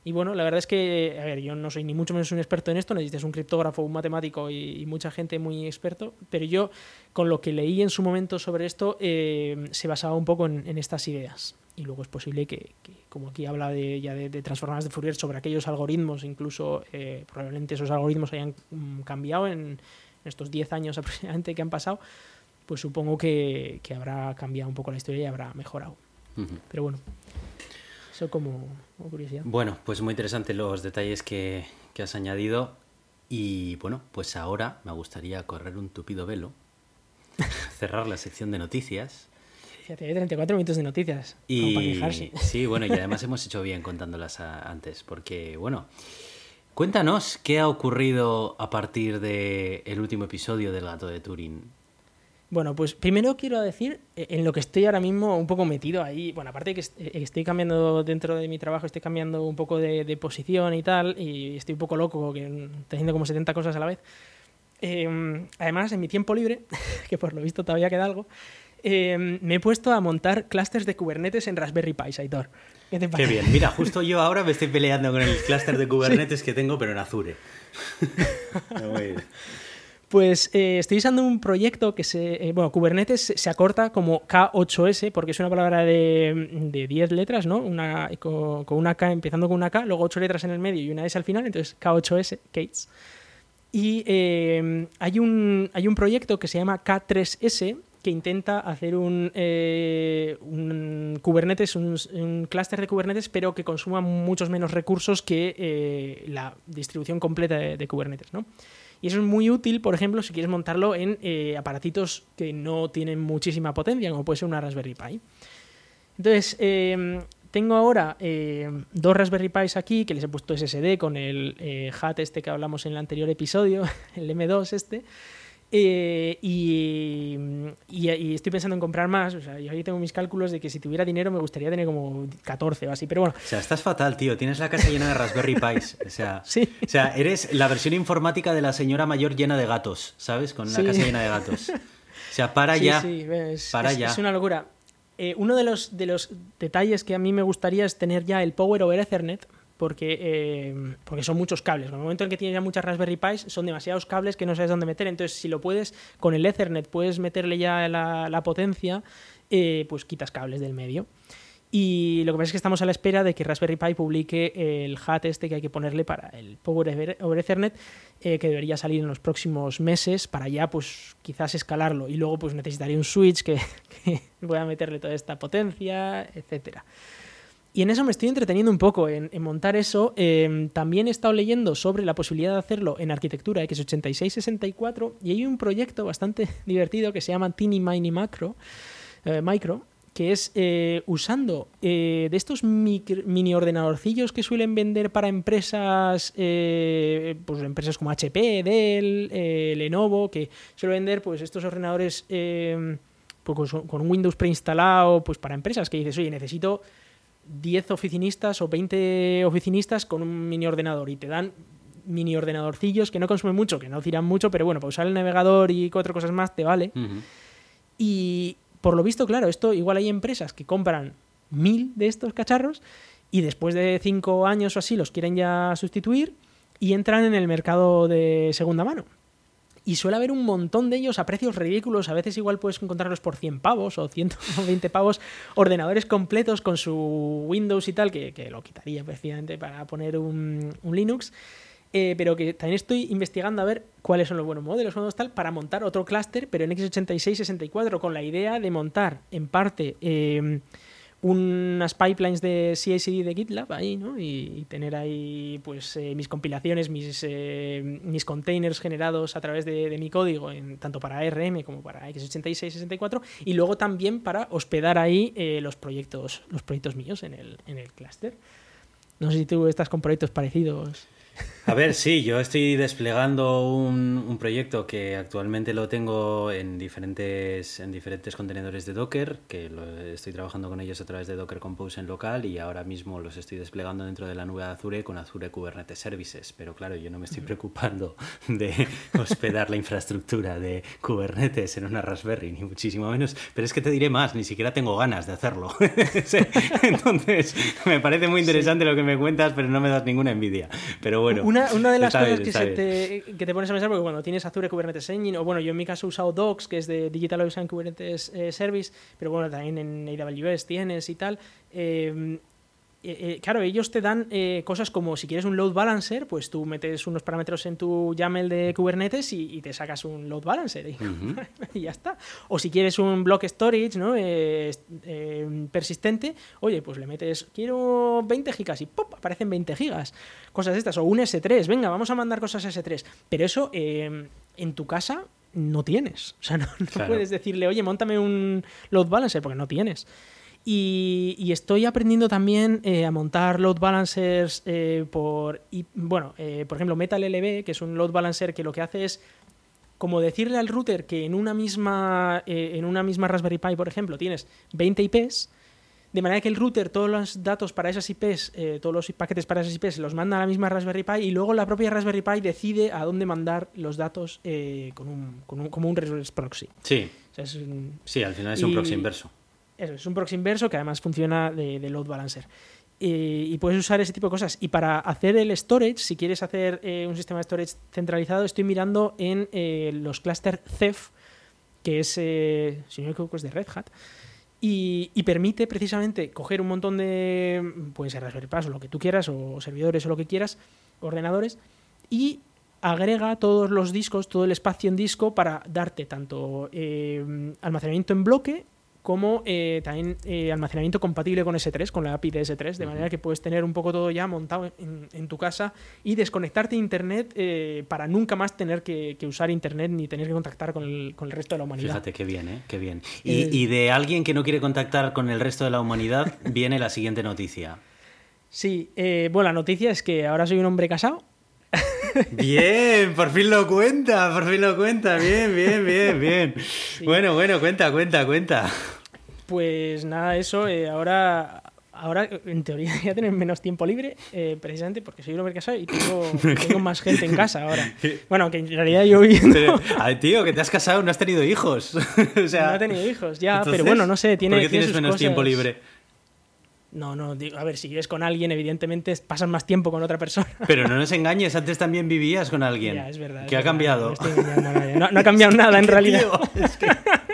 Y bueno, la verdad es que, a ver, yo no soy ni mucho menos un experto en esto, necesitas un criptógrafo, un matemático y mucha gente muy experto, pero yo, con lo que leí en su momento sobre esto, se basaba un poco en estas ideas. Y luego es posible que como aquí habla de transformadas de Fourier sobre aquellos algoritmos, incluso probablemente esos algoritmos hayan cambiado en estos 10 años aproximadamente que han pasado, pues supongo que habrá cambiado un poco la historia y habrá mejorado. Pero bueno, eso como curiosidad. Bueno, pues muy interesante los detalles que has añadido. Y bueno, pues ahora me gustaría correr un tupido velo, cerrar la sección de noticias. Fíjate, hay 34 minutos de noticias. Como para quejarse. Sí, bueno, y además hemos hecho bien contándolas antes, porque, bueno, cuéntanos qué ha ocurrido a partir del último episodio del Gato de Turín. Bueno, pues primero quiero decir en lo que estoy ahora mismo un poco metido ahí. Bueno, aparte de que estoy cambiando dentro de mi trabajo, estoy cambiando un poco de posición y tal, y estoy un poco loco, que estoy haciendo como 70 cosas a la vez. Además, en mi tiempo libre, que por lo visto todavía queda algo, me he puesto a montar clústeres de Kubernetes en Raspberry Pi, Aitor. ¿Qué te parece? Qué bien. Mira, justo yo ahora me estoy peleando con el clúster de Kubernetes que tengo, pero en Azure. Pues estoy usando un proyecto que Kubernetes se acorta como K8S, porque es una palabra de 10 letras, ¿no? Con una K, empezando con una K, luego 8 letras en el medio y una S al final, entonces K8S, Kates. Y hay un proyecto que se llama K3S, que intenta hacer un Kubernetes, un clúster de Kubernetes, pero que consuma muchos menos recursos que la distribución completa de Kubernetes, ¿no? Y eso es muy útil, por ejemplo, si quieres montarlo en aparatitos que no tienen muchísima potencia, como puede ser una Raspberry Pi. Entonces, tengo ahora 2 Raspberry Pis aquí, que les he puesto SSD con el HAT este que hablamos en el anterior episodio, el M2 este. Y estoy pensando en comprar más. O sea, yo ahí tengo mis cálculos de que si tuviera dinero me gustaría tener como 14 o así, pero bueno. O sea, estás fatal, tío. Tienes la casa llena de Raspberry Pis. O sea, sí. O sea, eres la versión informática de la señora mayor llena de gatos, ¿sabes? Con la casa llena de gatos. O sea, para ya. Sí, ya. Es una locura. Uno de los detalles que a mí me gustaría es tener ya el Power over Ethernet, porque son muchos cables. En el momento en que tienes ya muchas Raspberry Pis, son demasiados cables que no sabes dónde meter. Entonces, si lo puedes, con el Ethernet puedes meterle ya la potencia, pues quitas cables del medio. Y lo que pasa es que estamos a la espera de que Raspberry Pi publique el HAT este que hay que ponerle para el Power over Ethernet, que debería salir en los próximos meses, para ya pues quizás escalarlo. Y luego pues necesitaría un switch que voy a meterle toda esta potencia, etcétera. Y en eso me estoy entreteniendo un poco, en montar eso. También he estado leyendo sobre la posibilidad de hacerlo en arquitectura x86-64, y hay un proyecto bastante divertido que se llama Tiny Mini Micro, que es usando de estos mini ordenadorcillos que suelen vender para empresas, pues empresas como HP, Dell, Lenovo, que suelen vender pues estos ordenadores pues, con un Windows preinstalado pues para empresas, que dices, oye, necesito 10 oficinistas o 20 oficinistas con un mini ordenador, y te dan mini ordenadorcillos que no consumen mucho, que no tiran mucho, pero bueno, para usar el navegador y 4 cosas más te vale. Uh-huh. Y por lo visto, claro, esto igual hay empresas que compran 1000 de estos cacharros y después de 5 años o así los quieren ya sustituir y entran en el mercado de segunda mano. Y suele haber un montón de ellos a precios ridículos. A veces igual puedes encontrarlos por 100 pavos o 120 pavos, ordenadores completos con su Windows y tal, que lo quitaría precisamente para poner un Linux. Pero que también estoy investigando a ver cuáles son los buenos modelos tal, para montar otro clúster, pero en x86-64, con la idea de montar en parte unas pipelines de CI/CD de GitLab ahí, ¿no? Y tener ahí pues mis compilaciones, mis containers generados a través de mi código, tanto para ARM como para x86-64, y luego también para hospedar ahí los proyectos míos en el clúster. No sé si tú estás con proyectos parecidos. A ver, sí, yo estoy desplegando un proyecto que actualmente lo tengo en diferentes contenedores de Docker, que estoy trabajando con ellos a través de Docker Compose en local y ahora mismo los estoy desplegando dentro de la nube de Azure con Azure Kubernetes Services. Pero claro, yo no me estoy preocupando de hospedar la infraestructura de Kubernetes en una Raspberry, ni muchísimo menos. Pero es que te diré más, ni siquiera tengo ganas de hacerlo. Entonces, me parece muy interesante lo que me cuentas, pero no me das ninguna envidia. Pero bueno. Una de las cosas que te pones a pensar, porque cuando tienes Azure Kubernetes Engine, o bueno, yo en mi caso he usado Docs, que es de DigitalOcean Kubernetes Service, pero bueno, también en AWS tienes y tal. Claro, ellos te dan cosas como si quieres un load balancer, pues tú metes unos parámetros en tu YAML de Kubernetes y te sacas un load balancer y ya está. O si quieres un block storage, ¿no? Persistente, oye, pues le metes, quiero 20 gigas y ¡pop! Aparecen 20 gigas. Cosas estas, o un S3, venga, vamos a mandar cosas a S3. Pero eso en tu casa no tienes. O sea, no claro. Puedes decirle, oye, móntame un load balancer, porque no tienes. Y estoy aprendiendo también a montar load balancers por ejemplo, MetalLB, que es un load balancer que lo que hace es como decirle al router que en una misma Raspberry Pi, por ejemplo, tienes 20 IPs, de manera que el router todos los datos para esas IPs, todos los paquetes para esas IPs los manda a la misma Raspberry Pi y luego la propia Raspberry Pi decide a dónde mandar los datos como un resource proxy. Sí, o sea, sí, al final es un proxy inverso. Eso, es un proxy inverso que además funciona de load balancer. Y puedes usar ese tipo de cosas. Y para hacer el storage, si quieres hacer un sistema de storage centralizado, estoy mirando en los clusters Ceph, que es, si no me equivoco, es de Red Hat, y permite precisamente coger un montón de, pueden ser Raspberry Pi o lo que tú quieras, o servidores o lo que quieras, ordenadores, y agrega todos los discos, todo el espacio en disco para darte tanto almacenamiento en bloque como también almacenamiento compatible con S3, con la API de S3, de manera que puedes tener un poco todo ya montado en tu casa y desconectarte de Internet para nunca más tener que usar Internet ni tener que contactar con el resto de la humanidad. Fíjate, qué bien, ¿eh? Qué bien. Y de alguien que no quiere contactar con el resto de la humanidad viene la siguiente noticia. Sí, bueno, la noticia es que ahora soy un hombre casado. Bien, por fin lo cuenta, bien. Sí. Bueno, cuenta. Pues nada, eso, ahora en teoría voy a tener menos tiempo libre, precisamente porque soy un hombre casado y tengo más gente en casa ahora. Bueno, que en realidad yo viviendo... Tío, que te has casado, no has tenido hijos. O sea, no he tenido hijos, ya, entonces, pero bueno, no sé, tiene... ¿Por qué tienes sus menos cosas... tiempo libre? No, a ver, si vives con alguien, evidentemente pasas más tiempo con otra persona. Pero no nos engañes, antes también vivías con alguien. Ya, es verdad. ¿Qué ha cambiado? No ha cambiado nada, en realidad. Tío, es que...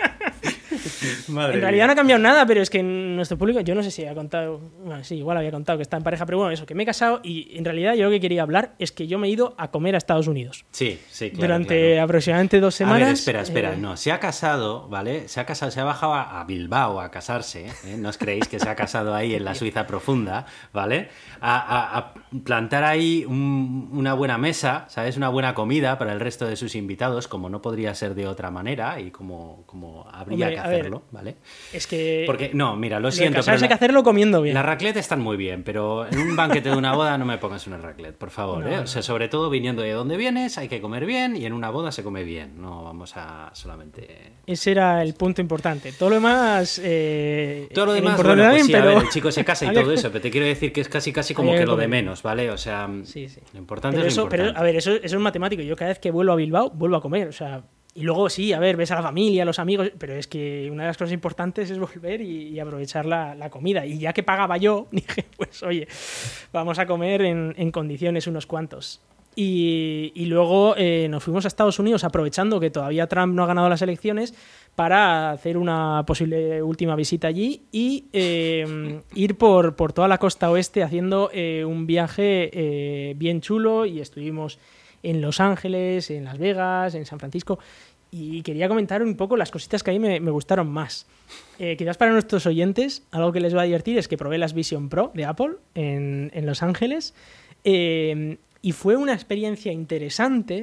Madre en realidad mía. no ha cambiado nada, pero es que en nuestro público, yo no sé si había contado, bueno, sí, igual había contado que está en pareja, pero bueno, eso, que me he casado y en realidad yo lo que quería hablar es que yo me he ido a comer a Estados Unidos. Sí, claro. Durante aproximadamente 2 semanas. A ver, espera, no, se ha casado, ¿vale? Se ha bajado a Bilbao a casarse, ¿eh? No os creéis que se ha casado ahí en la Suiza profunda, ¿vale? A plantar ahí una buena mesa, ¿sabes? Una buena comida para el resto de sus invitados, como no podría ser de otra manera y como habría que hacerlo, ¿vale? Es que... Porque, no, mira, lo siento, pero hay que hacerlo comiendo bien. Las raclette están muy bien, pero en un banquete de una boda no me pongas una raclette, por favor, ¿eh? O sea, sobre todo viniendo de donde vienes, hay que comer bien y en una boda se come bien, no vamos a solamente... Ese era el punto importante. Todo lo demás... todo lo demás, bueno, pues sí, pero... a ver, el chico se casa y todo eso, pero te quiero decir que es casi como que lo de menos, ¿vale? O sea, sí. Lo importante es lo importante. Pero, a ver, eso es matemático. Yo cada vez que vuelvo a Bilbao, vuelvo a comer, o sea... Y luego sí, a ver, ves a la familia, a los amigos, pero es que una de las cosas importantes es volver y aprovechar la comida. Y ya que pagaba yo, dije, pues oye, vamos a comer en condiciones unos cuantos. Y luego nos fuimos a Estados Unidos aprovechando que todavía Trump no ha ganado las elecciones para hacer una posible última visita allí y ir por toda la costa oeste haciendo un viaje bien chulo y estuvimos en Los Ángeles, en Las Vegas, en San Francisco, y quería comentar un poco las cositas que a mí me gustaron más. Quizás para nuestros oyentes, algo que les va a divertir es que probé las Vision Pro de Apple en Los Ángeles, y fue una experiencia interesante.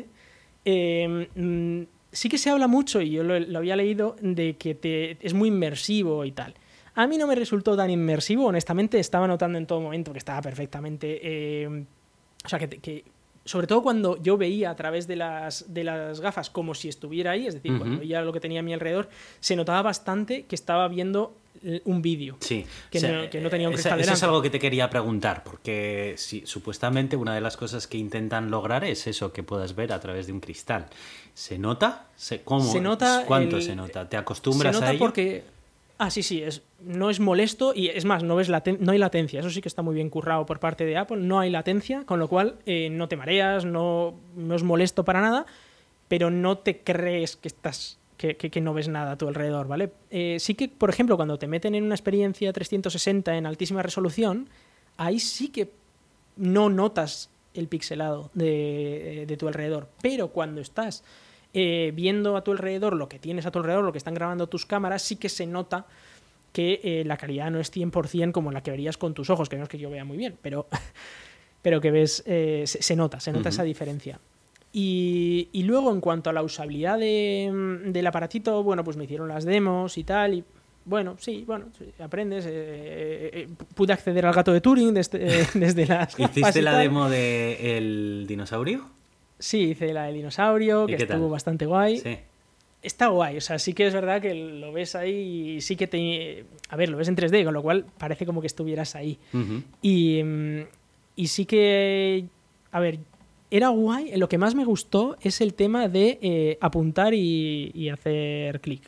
Sí que se habla mucho, y yo lo había leído, de que es muy inmersivo y tal. A mí no me resultó tan inmersivo, honestamente, estaba notando en todo momento que estaba perfectamente... o sea, que sobre todo cuando yo veía a través de las gafas como si estuviera ahí, es decir, cuando veía lo que tenía a mi alrededor, se notaba bastante que estaba viendo un vídeo. Sí. Que, o sea, que no tenía un cristal eso delante. es algo que te quería preguntar, porque supuestamente una de las cosas que intentan lograr es eso, que puedas ver a través de un cristal. ¿Se nota? ¿Cómo? Se nota. ¿Cuánto se nota? ¿Te acostumbras se nota a ello? Porque... sí, no es molesto y es más, no hay latencia. Eso sí que está muy bien currado por parte de Apple. No hay latencia, con lo cual no te mareas, no es molesto para nada, pero no te crees que estás que no ves nada a tu alrededor, ¿vale? Sí que, por ejemplo, cuando te meten en una experiencia 360 en altísima resolución, ahí sí que no notas el pixelado de tu alrededor. Pero cuando estás viendo a tu alrededor lo que tienes a tu alrededor, lo que están grabando tus cámaras, sí que se nota que la calidad no es 100% como la que verías con tus ojos, que no es que yo vea muy bien, pero que ves, se nota esa diferencia. Y luego, en cuanto a la usabilidad del aparatito, bueno, pues me hicieron las demos y tal, y sí, aprendes. Pude acceder al gato de Turing desde las gafas. ¿Hiciste la demo del dinosaurio? Sí, hice la del dinosaurio, que estuvo bastante guay. Sí. Está guay, o sea, sí que es verdad que lo ves ahí y sí que a ver, lo ves en 3D, con lo cual parece como que estuvieras ahí. Y sí que, a ver, era guay. Lo que más me gustó es el tema de apuntar y hacer clic.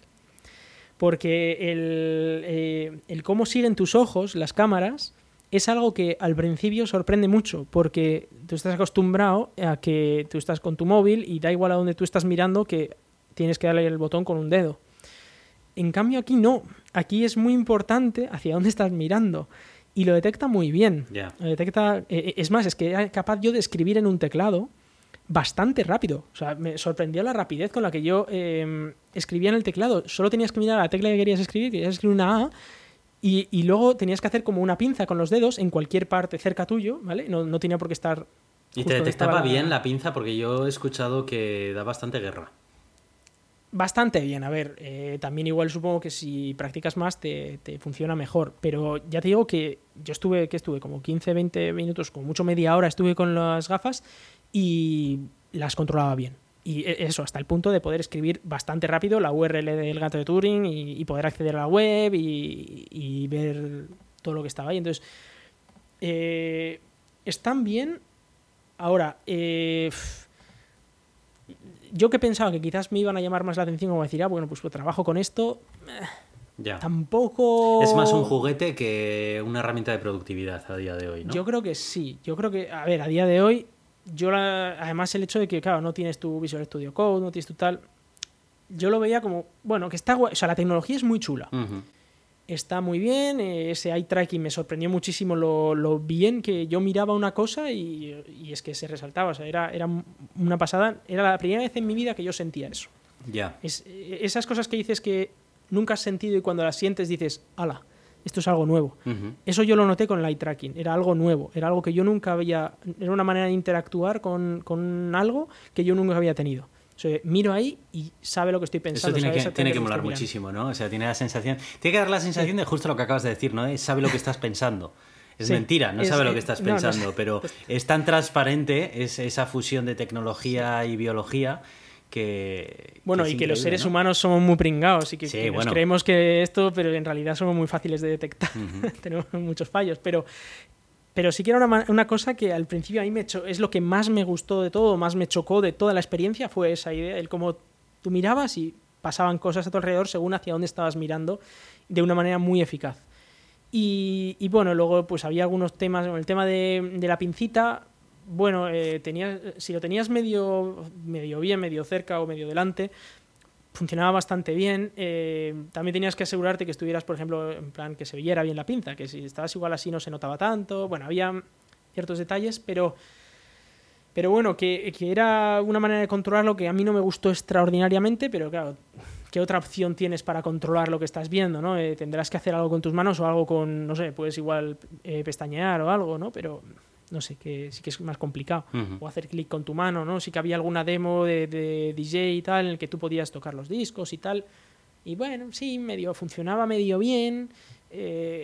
Porque el cómo siguen tus ojos, las cámaras, es algo que al principio sorprende mucho, porque tú estás acostumbrado a que tú estás con tu móvil y da igual a donde tú estás mirando que tienes que darle el botón con un dedo. En cambio aquí no. Aquí es muy importante hacia dónde estás mirando. Y lo detecta muy bien. Yeah. Lo detecta, es más, es que era capaz yo de escribir en un teclado bastante rápido. O sea, me sorprendió la rapidez con la que yo escribía en el teclado. Solo tenías que mirar la tecla que querías escribir una A, y luego tenías que hacer como una pinza con los dedos en cualquier parte cerca tuyo, ¿vale? No tenía por qué estar... ¿Y te detectaba bien la pinza? Porque yo he escuchado que da bastante guerra. Bastante bien, a ver, también igual supongo que si practicas más te funciona mejor, pero ya te digo que yo estuve como 15, 20 minutos, como mucho media hora estuve con las gafas y las controlaba bien. Y eso, hasta el punto de poder escribir bastante rápido la URL del gato de Turing y poder acceder a la web y ver todo lo que estaba ahí. Entonces, están bien. Ahora, yo que pensaba que quizás me iban a llamar más la atención, como decir, bueno, pues trabajo con esto, ya. Tampoco... Es más un juguete que una herramienta de productividad a día de hoy, ¿no? Yo creo que sí. Yo creo que, a ver, a día de hoy, además el hecho de que, claro, no tienes tu Visual Studio Code, no tienes tu tal, yo lo veía como, bueno, que está guay. O sea, la tecnología es muy chula. Uh-huh. Está muy bien, ese eye tracking me sorprendió muchísimo lo bien que yo miraba una cosa y es que se resaltaba, o sea, era una pasada, era la primera vez en mi vida que yo sentía eso. Ya. Esas cosas que dices que nunca has sentido y cuando las sientes dices, ¡hala! Esto es algo nuevo. Uh-huh. Eso yo lo noté con el eye tracking, era algo nuevo, era algo que yo nunca había, era una manera de interactuar con algo que yo nunca había tenido. O sea, miro ahí y sabe lo que estoy pensando. Eso tiene que molar muchísimo, ¿no? O sea, tiene que dar la sensación de justo lo que acabas de decir, ¿no? Sabe lo que estás pensando. Es mentira, no sabe lo que estás pensando, no. Pero es tan transparente esa fusión de tecnología y biología que... Bueno, y que los seres humanos somos muy pringados y que nos creemos que esto, pero en realidad somos muy fáciles de detectar. Uh-huh. Tenemos muchos fallos, pero sí que era una cosa que al principio a mí es lo que más me gustó de todo, más me chocó de toda la experiencia, fue esa idea, el cómo tú mirabas y pasaban cosas a tu alrededor según hacia dónde estabas mirando, de una manera muy eficaz. Y bueno, luego pues había algunos temas, el tema de la pincita, bueno, si lo tenías medio bien, medio cerca o medio delante, funcionaba bastante bien. También tenías que asegurarte que estuvieras, por ejemplo, en plan que se viera bien la pinza, que si estabas igual así no se notaba tanto. Bueno, había ciertos detalles, pero bueno, que era una manera de controlarlo que a mí no me gustó extraordinariamente, pero claro, ¿qué otra opción tienes para controlar lo que estás viendo, ¿no? Tendrás que hacer algo con tus manos o algo con, no sé, puedes igual pestañear o algo, ¿no? Pero... no sé, que sí que es más complicado. Uh-huh. O hacer clic con tu mano, ¿no? Sí que había alguna demo de DJ y tal, en el que tú podías tocar los discos y tal. Y bueno, sí, funcionaba medio bien.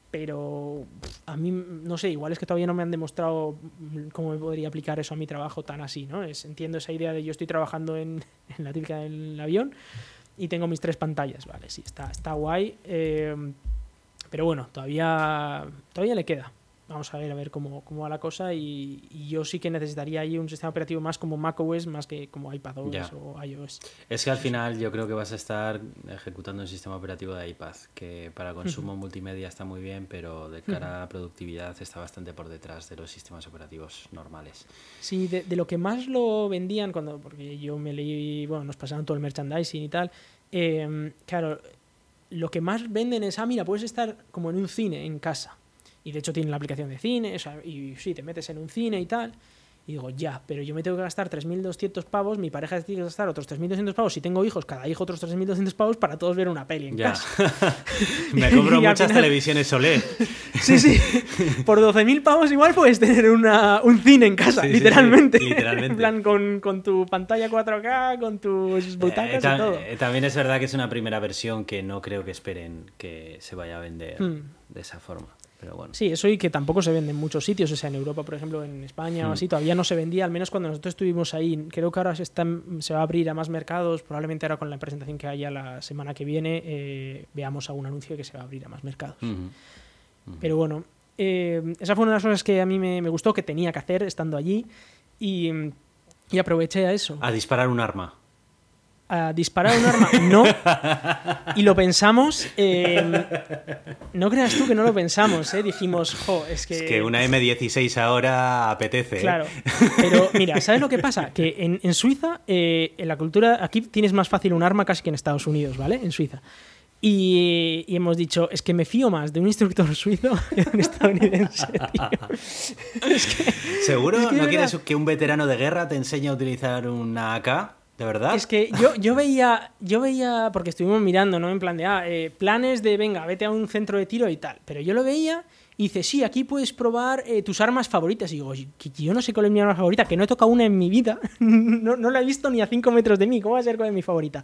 pero a mí, no sé, igual es que todavía no me han demostrado cómo me podría aplicar eso a mi trabajo tan así, ¿no? Entiendo esa idea de yo estoy trabajando en la típica del avión y tengo mis 3 pantallas, vale, sí, está guay, pero bueno, todavía le queda. Vamos a ver cómo va la cosa y yo sí que necesitaría ahí un sistema operativo más como macOS más que como iPadOS o iOS. Es que al final yo creo que vas a estar ejecutando un sistema operativo de iPad que para consumo multimedia está muy bien, pero de cara a productividad está bastante por detrás de los sistemas operativos normales. Sí, de lo que más lo vendían porque yo me leí, bueno, nos pasaron todo el merchandising y tal, claro, lo que más venden es, mira, puedes estar como en un cine en casa. Y de hecho tienen la aplicación de cine, o sea, y sí, te metes en un cine y tal. Y digo, ya, pero yo me tengo que gastar 3.200 pavos, mi pareja tiene que gastar otros 3.200 pavos. Si tengo hijos, cada hijo otros 3.200 pavos para todos ver una peli en casa. Me compro muchas televisiones OLED. Sí. Por 12.000 pavos igual puedes tener un cine en casa, literalmente. Literalmente. En plan, con tu pantalla 4K, con tus butacas y todo. También es verdad que es una primera versión que no creo que esperen que se vaya a vender de esa forma. Pero bueno. Sí, eso y que tampoco se vende en muchos sitios, o sea, en Europa, por ejemplo, en España o así, todavía no se vendía, al menos cuando nosotros estuvimos ahí. Creo que ahora se va a abrir a más mercados, probablemente ahora con la presentación que haya la semana que viene veamos algún anuncio de que se va a abrir a más mercados. Pero bueno, esa fue una de las cosas que a mí me gustó, que tenía que hacer estando allí y aproveché a eso. A disparar un arma. A disparar un arma, no. Y lo pensamos, no creas tú que no lo pensamos, dijimos, es que una M16 ahora apetece. Claro, pero mira, ¿sabes lo que pasa? Que en Suiza, en la cultura, aquí tienes más fácil un arma casi que en Estados Unidos, ¿vale? En Suiza. Y hemos dicho, es que me fío más de un instructor suizo que de un estadounidense, tío. ¿Seguro? ¿No quieres que un veterano de guerra te enseñe a utilizar una AK? ¿De verdad? Es que yo veía, porque estuvimos mirando, ¿no? En plan de, planes de, venga, vete a un centro de tiro y tal. Pero yo lo veía y dice, sí, aquí puedes probar tus armas favoritas. Y digo, yo no sé cuál es mi arma favorita, que no he tocado una en mi vida. no la he visto ni a 5 metros de mí. ¿Cómo va a ser cuál es mi favorita?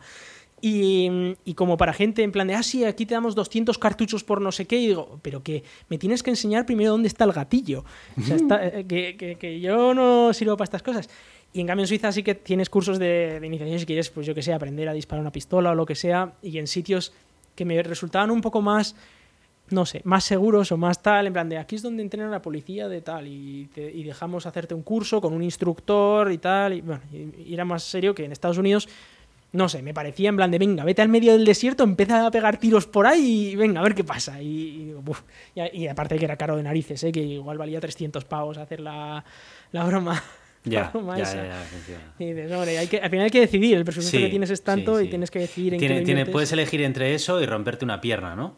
Y como para gente en plan de, sí, aquí te damos 200 cartuchos por no sé qué. Y digo, pero que me tienes que enseñar primero dónde está el gatillo. O sea, que yo no sirvo para estas cosas. Y en cambio en Suiza sí que tienes cursos de iniciación si quieres, pues yo que sé, aprender a disparar una pistola o lo que sea, y en sitios que me resultaban un poco más, no sé, más seguros o más tal, en plan de aquí es donde entrena la policía de tal, y dejamos hacerte un curso con un instructor y tal, y bueno, y era más serio que en Estados Unidos. No sé, me parecía en plan de, venga, vete al medio del desierto, empieza a pegar tiros por ahí y venga, a ver qué pasa. Y aparte que era caro de narices, que igual valía 300 pavos hacer la broma. Ya funciona. Y dices, hombre, al final hay que decidir, el presupuesto que tienes es tanto y tienes que decidir en qué puedes elegir entre eso y romperte una pierna, ¿no?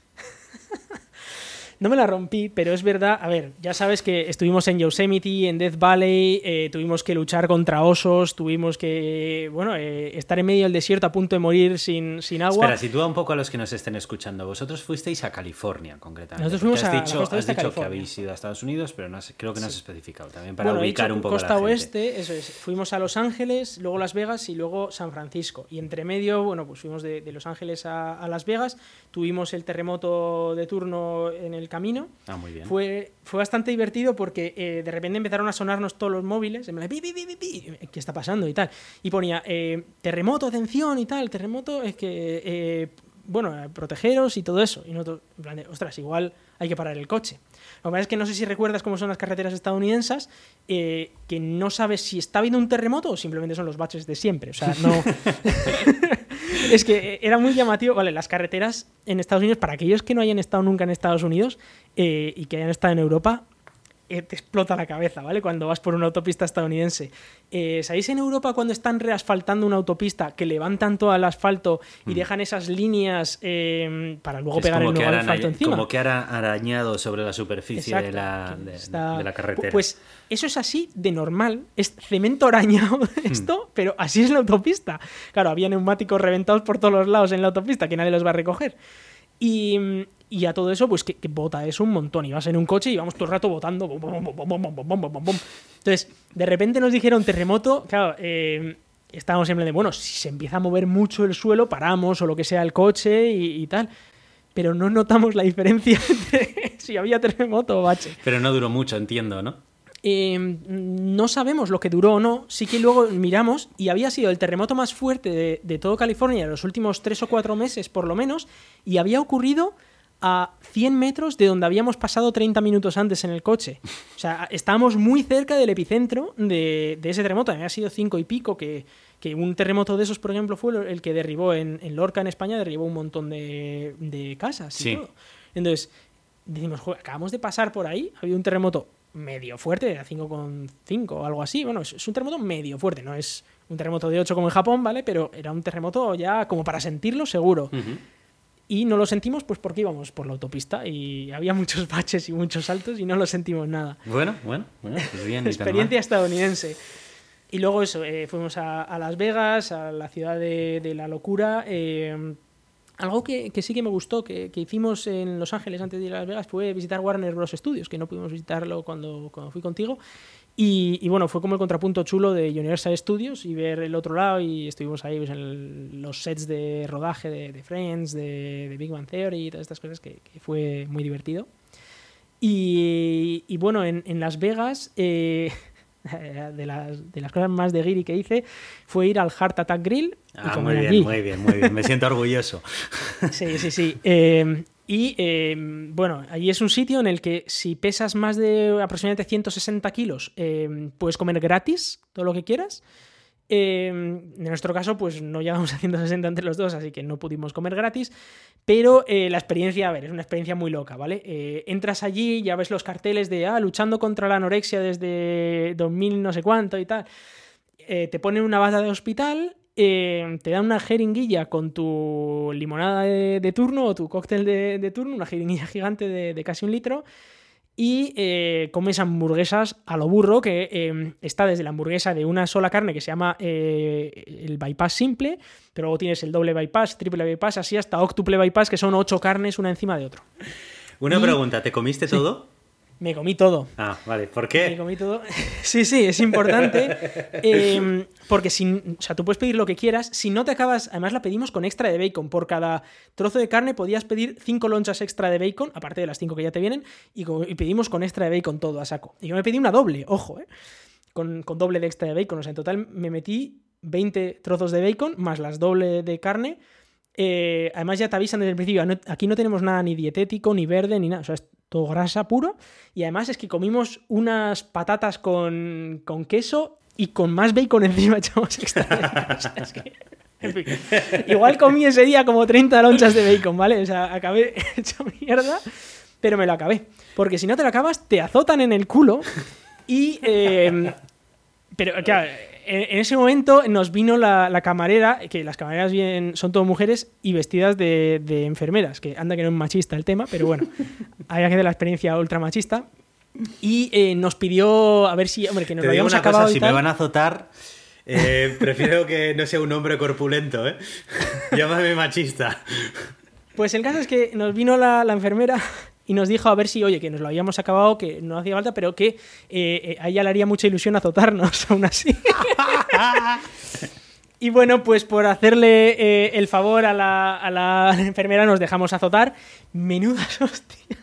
No me la rompí, pero es verdad, a ver, ya sabes que estuvimos en Yosemite, en Death Valley, tuvimos que luchar contra osos, tuvimos que, estar en medio del desierto a punto de morir sin agua. Espera, sitúa un poco a los que nos estén escuchando. Vosotros fuisteis a California, concretamente. Nosotros fuimos has dicho California. Que habéis ido a Estados Unidos, pero creo que no has especificado. También para ubicar un poco costa a la gente. oeste, eso es. Fuimos a Los Ángeles, luego Las Vegas y luego San Francisco. Y entre medio, pues fuimos de Los Ángeles a Las Vegas. Tuvimos el terremoto de turno en el camino. Muy bien. Fue bastante divertido porque de repente empezaron a sonarnos todos los móviles, en plan, ¿qué está pasando? Y tal. Y ponía, terremoto, atención y tal, terremoto, es que, protegeros y todo eso. Y nosotros, en plan de, ostras, igual hay que parar el coche. Lo que pasa es que no sé si recuerdas cómo son las carreteras estadounidenses, que no sabes si está habiendo un terremoto o simplemente son los baches de siempre. O sea, no... Es que era muy llamativo. Vale, las carreteras en Estados Unidos, para aquellos que no hayan estado nunca en Estados Unidos y que hayan estado en Europa, te explota la cabeza, ¿vale? Cuando vas por una autopista estadounidense. ¿Sabéis en Europa cuando están reasfaltando una autopista que levantan todo el asfalto y dejan esas líneas para luego pegar el nuevo asfalto encima? Como que arañado sobre la superficie de la carretera. Pues eso es así de normal. Es cemento arañado esto, pero así es la autopista. Claro, había neumáticos reventados por todos los lados en la autopista que nadie los va a recoger. Y a todo eso, pues que bota eso un montón. Y vas en un coche y vamos todo el rato botando. Entonces, de repente nos dijeron terremoto. Claro, estábamos en plan de, si se empieza a mover mucho el suelo, paramos o lo que sea el coche y tal. pero no notamos la diferencia entre si había terremoto o bache. Pero no duró mucho, entiendo, ¿no? No sabemos lo que duró o no, sí que luego miramos y había sido el terremoto más fuerte de todo California en los últimos 3 o 4 meses por lo menos, y había ocurrido a 100 metros de donde habíamos pasado 30 minutos antes en el coche. O sea, estábamos muy cerca del epicentro de ese terremoto. Había sido 5 y pico, que un terremoto de esos, por ejemplo, fue el que derribó en Lorca, en España, derribó un montón de casas y todo. Entonces, decimos, joder, acabamos de pasar por ahí, había un terremoto medio fuerte, de 5,5 o algo así. Bueno, es un terremoto medio fuerte, no es un terremoto de 8 como en Japón, ¿vale? Pero era un terremoto ya como para sentirlo seguro. Uh-huh. Y no lo sentimos pues porque íbamos por la autopista y había muchos baches y muchos saltos y no lo sentimos nada. Bueno, pues bien. Experiencia estadounidense. Y luego eso, fuimos a Las Vegas, a la ciudad de la locura. Algo que sí que me gustó, que hicimos en Los Ángeles antes de ir a Las Vegas, fue visitar Warner Bros. Studios, que no pudimos visitarlo cuando fui contigo. Y bueno, fue como el contrapunto chulo de Universal Studios y ver el otro lado, y estuvimos ahí pues, en los sets de rodaje de Friends, de Big Bang Theory y todas estas cosas que fue muy divertido. Y bueno, en Las Vegas, de las cosas más de guiri que hice fue ir al Heart Attack Grill. Muy bien. Me siento orgulloso. Sí. Bueno, allí es un sitio en el que si pesas más de aproximadamente 160 kilos, puedes comer gratis todo lo que quieras. En nuestro caso, pues no llegamos a 160 entre los dos, así que no pudimos comer gratis. Pero la experiencia, a ver, es una experiencia muy loca, ¿vale? Entras allí, ya ves los carteles de luchando contra la anorexia desde 2000 no sé cuánto y tal. Te ponen una bata de hospital. Te dan una jeringuilla con tu limonada de turno o tu cóctel de turno, una jeringuilla gigante de casi 1 litro, y comes hamburguesas a lo burro, que está desde la hamburguesa de una sola carne que se llama el bypass simple, pero luego tienes el doble bypass, triple bypass, así hasta octuple bypass, que son 8 carnes una encima de otro. Una pregunta, ¿te comiste todo? Me comí todo. Vale. ¿Por qué? Me comí todo. Sí, es importante. Porque o sea, tú puedes pedir lo que quieras. Si no te acabas... Además la pedimos con extra de bacon. Por cada trozo de carne podías pedir 5 lonchas extra de bacon, aparte de las 5 que ya te vienen, y pedimos con extra de bacon todo a saco. Y yo me pedí una doble, ojo, con doble de extra de bacon. O sea, en total me metí 20 trozos de bacon más las doble de carne. Además ya te avisan desde el principio, aquí no tenemos nada ni dietético, ni verde, ni nada, o sea, es todo grasa puro. Y además es que comimos unas patatas con queso y con más bacon encima echamos extra de bacon. O sea, es que, en fin, igual comí ese día como 30 lonchas de bacon, ¿vale? O sea, acabé hecho mierda, pero me lo acabé, porque si no te lo acabas te azotan en el culo. Y pero claro, en ese momento nos vino la camarera, que las camareras son todo mujeres y vestidas de enfermeras, que anda que no es machista el tema, pero bueno, había que hacer la experiencia ultra machista. Y nos pidió a ver si, hombre, que nos lo habíamos acabado. Si me van a azotar, prefiero que no sea un hombre corpulento, ¿eh? Llámame machista. Pues el caso es que nos vino la enfermera y nos dijo a ver si, oye, que nos lo habíamos acabado, que no hacía falta, pero que a ella le haría mucha ilusión azotarnos aún así. Y bueno, pues por hacerle el favor a la enfermera nos dejamos azotar. Menudas hostias.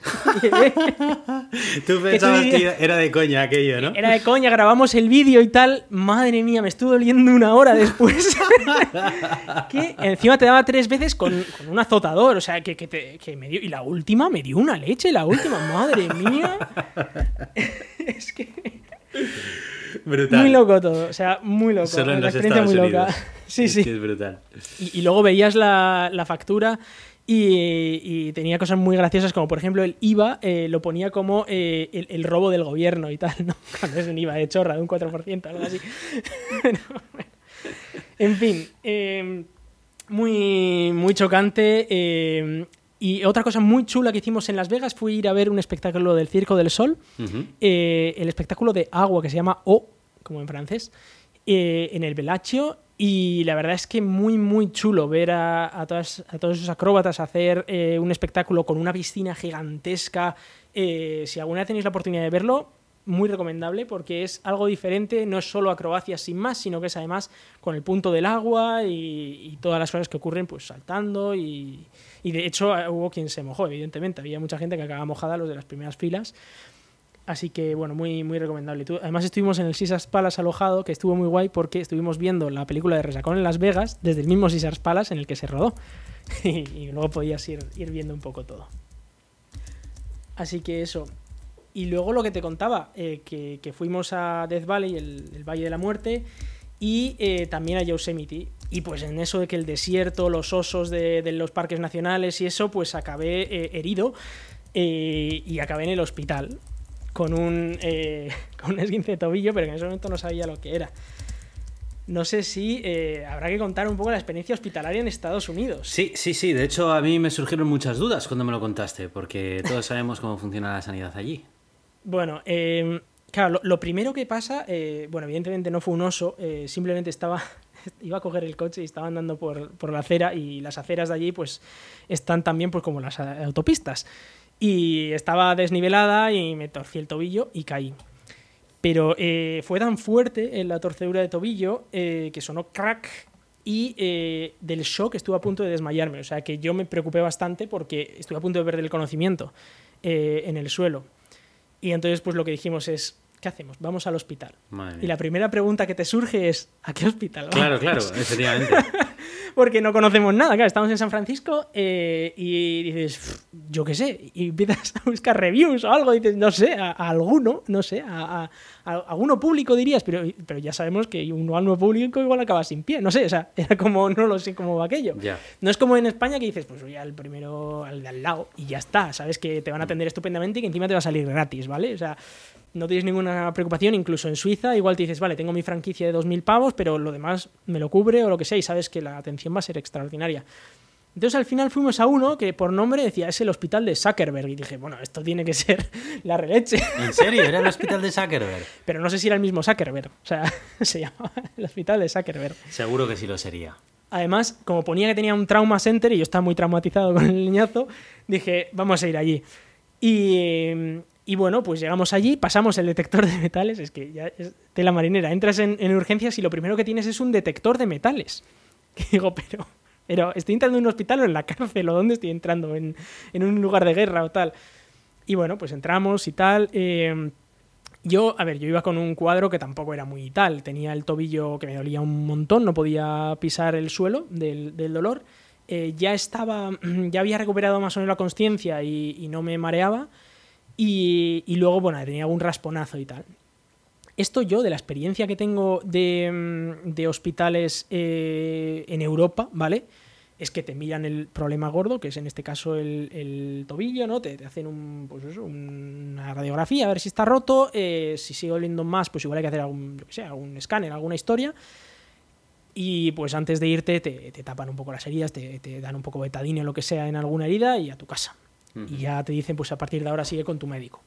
Tú pensabas que era de coña aquello, ¿no? Era de coña, grabamos el vídeo y tal. Madre mía, me estuvo doliendo 1 hora después. Que encima te daba 3 veces con un azotador. O sea, que me dio... Y la última me dio una leche, madre mía. Es que... Brutal. Muy loco todo, o sea, muy loco. Solo en la los experiencia Estados muy Unidos. loca. Sí. Que es brutal. Y luego veías la factura y tenía cosas muy graciosas, como por ejemplo el IVA lo ponía como el robo del gobierno y tal, ¿no? Cuando es un IVA de chorra de un 4%, algo así. Bueno. En fin, muy chocante. Y otra cosa muy chula que hicimos en Las Vegas fue ir a ver un espectáculo del Circo del Sol, el espectáculo de agua que se llama O, como en francés, en el Bellagio. Y la verdad es que muy chulo ver a todos esos acróbatas hacer un espectáculo con una piscina gigantesca. Si alguna vez tenéis la oportunidad de verlo, muy recomendable porque es algo diferente, no es solo acrobacias sin más, sino que es además con el punto del agua y todas las cosas que ocurren pues saltando y de hecho hubo quien se mojó, evidentemente, había mucha gente que acababa mojada, los de las primeras filas. Así que, bueno, muy, muy recomendable. Además estuvimos en el Caesars Palace alojado, que estuvo muy guay porque estuvimos viendo la película de Resacón en Las Vegas desde el mismo Caesars Palace en el que se rodó. Y luego podías ir viendo un poco todo. Así que eso. Y luego lo que te contaba, que fuimos a Death Valley, el Valle de la Muerte, y también a Yosemite. Y pues en eso de que el desierto, los osos de los parques nacionales y eso, pues acabé herido y acabé en el hospital. Con un esguince de tobillo, pero en ese momento no sabía lo que era. No sé si habrá que contar un poco la experiencia hospitalaria en Estados Unidos. Sí. De hecho, a mí me surgieron muchas dudas cuando me lo contaste, porque todos sabemos cómo funciona la sanidad allí. Bueno, claro, lo primero que pasa, bueno, evidentemente no fue un oso, simplemente iba a coger el coche y estaba andando por la acera, y las aceras de allí pues están también pues como las autopistas. Y estaba desnivelada y me torcí el tobillo y caí. Pero fue tan fuerte la torcedura de tobillo que sonó crack y del shock estuve a punto de desmayarme. O sea que yo me preocupé bastante porque estuve a punto de perder el conocimiento en el suelo. Y entonces pues lo que dijimos es, ¿qué hacemos? Vamos al hospital. Y la primera pregunta que te surge es, ¿a qué hospital vamos? Claro, efectivamente. Porque no conocemos nada, claro, estamos en San Francisco y dices, yo qué sé, y empiezas a buscar reviews o algo, y dices, no sé, a alguno, no sé, a alguno público dirías, pero ya sabemos que uno público igual acaba sin pie, no sé, o sea, era como, no lo sé cómo va aquello. Yeah. No es como en España que dices, pues voy al primero, al de al lado, y ya está, sabes que te van a atender estupendamente y que encima te va a salir gratis, ¿vale? O sea, no tienes ninguna preocupación. Incluso en Suiza igual te dices, vale, tengo mi franquicia de 2.000 pavos, pero lo demás me lo cubre o lo que sea, y sabes que la atención va a ser extraordinaria. Entonces al final fuimos a uno que por nombre decía, es el hospital de Zuckerberg, y dije, bueno, esto tiene que ser la releche. ¿En serio? ¿Era el hospital de Zuckerberg? Pero no sé si era el mismo Zuckerberg, o sea, se llamaba el hospital de Zuckerberg. Seguro que sí lo sería. Además, como ponía que tenía un trauma center y yo estaba muy traumatizado con el niñazo, dije, vamos a ir allí. Y bueno, pues llegamos allí, pasamos el detector de metales, es que ya es tela marinera. Entras en urgencias y lo primero que tienes es un detector de metales. Que digo, pero ¿estoy entrando en un hospital o en la cárcel? ¿O dónde estoy entrando? ¿En un lugar de guerra o tal? Y bueno, pues entramos y tal. Yo iba con un cuadro que tampoco era muy tal. Tenía el tobillo que me dolía un montón, no podía pisar el suelo del dolor. Ya había recuperado más o menos la consciencia y no me mareaba. Y luego, bueno, tenía algún rasponazo y tal. Esto yo, de la experiencia que tengo de hospitales en Europa, ¿vale? Es que te miran el problema gordo, que es en este caso el tobillo, ¿no? Te hacen una radiografía a ver si está roto. Si sigue oliendo más, pues igual hay que hacer algún escáner, alguna historia. Y pues antes de irte te tapan un poco las heridas, te dan un poco de betadine o lo que sea en alguna herida y a tu casa. Y ya te dicen, pues a partir de ahora sigue con tu médico.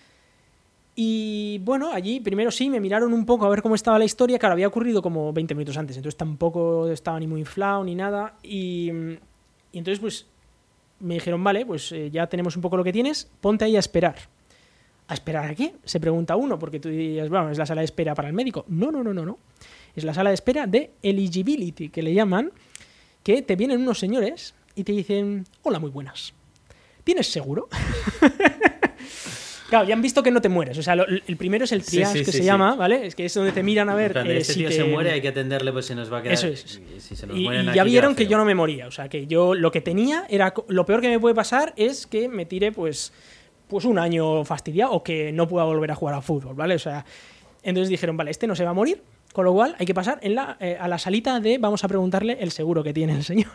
Y bueno, allí primero sí, me miraron un poco a ver cómo estaba la historia. Claro, había ocurrido como 20 minutos antes, entonces tampoco estaba ni muy inflado ni nada. Y entonces pues me dijeron, vale, pues ya tenemos un poco lo que tienes, ponte ahí a esperar. ¿A esperar a qué? Se pregunta uno, porque tú dirías, bueno, es la sala de espera para el médico. No. Es la sala de espera de eligibility, que le llaman, que te vienen unos señores y te dicen, hola, muy buenas. ¿Tienes seguro? Claro, ya han visto que no te mueres. O sea, el primero es el triage que se llama, ¿vale? Es que es donde te miran a ver este tío se muere, hay que atenderle, pues se nos va a quedar. Eso es. Si se nos y mueren ya aquí, vieron queda que feo. yo no me moría. O sea, que yo lo que tenía era... Lo peor que me puede pasar es que me tire pues un año fastidiado o que no pueda volver a jugar a fútbol, ¿vale? O sea, entonces dijeron, vale, este no se va a morir, con lo cual hay que pasar a la salita de vamos a preguntarle el seguro que tiene el señor.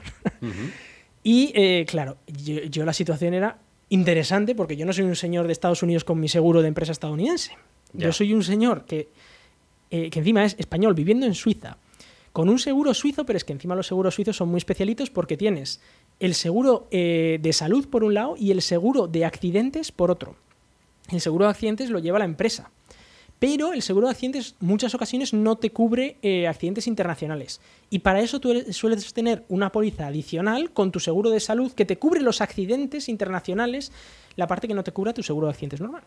Y claro, yo la situación era interesante porque yo no soy un señor de Estados Unidos con mi seguro de empresa estadounidense. Ya. Yo soy un señor que encima es español viviendo en Suiza con un seguro suizo, pero es que encima los seguros suizos son muy especialitos porque tienes el seguro de salud por un lado y el seguro de accidentes por otro. El seguro de accidentes lo lleva la empresa, pero el seguro de accidentes muchas ocasiones no te cubre accidentes internacionales. Y para eso tú sueles tener una póliza adicional con tu seguro de salud que te cubre los accidentes internacionales, la parte que no te cubra tu seguro de accidentes normal.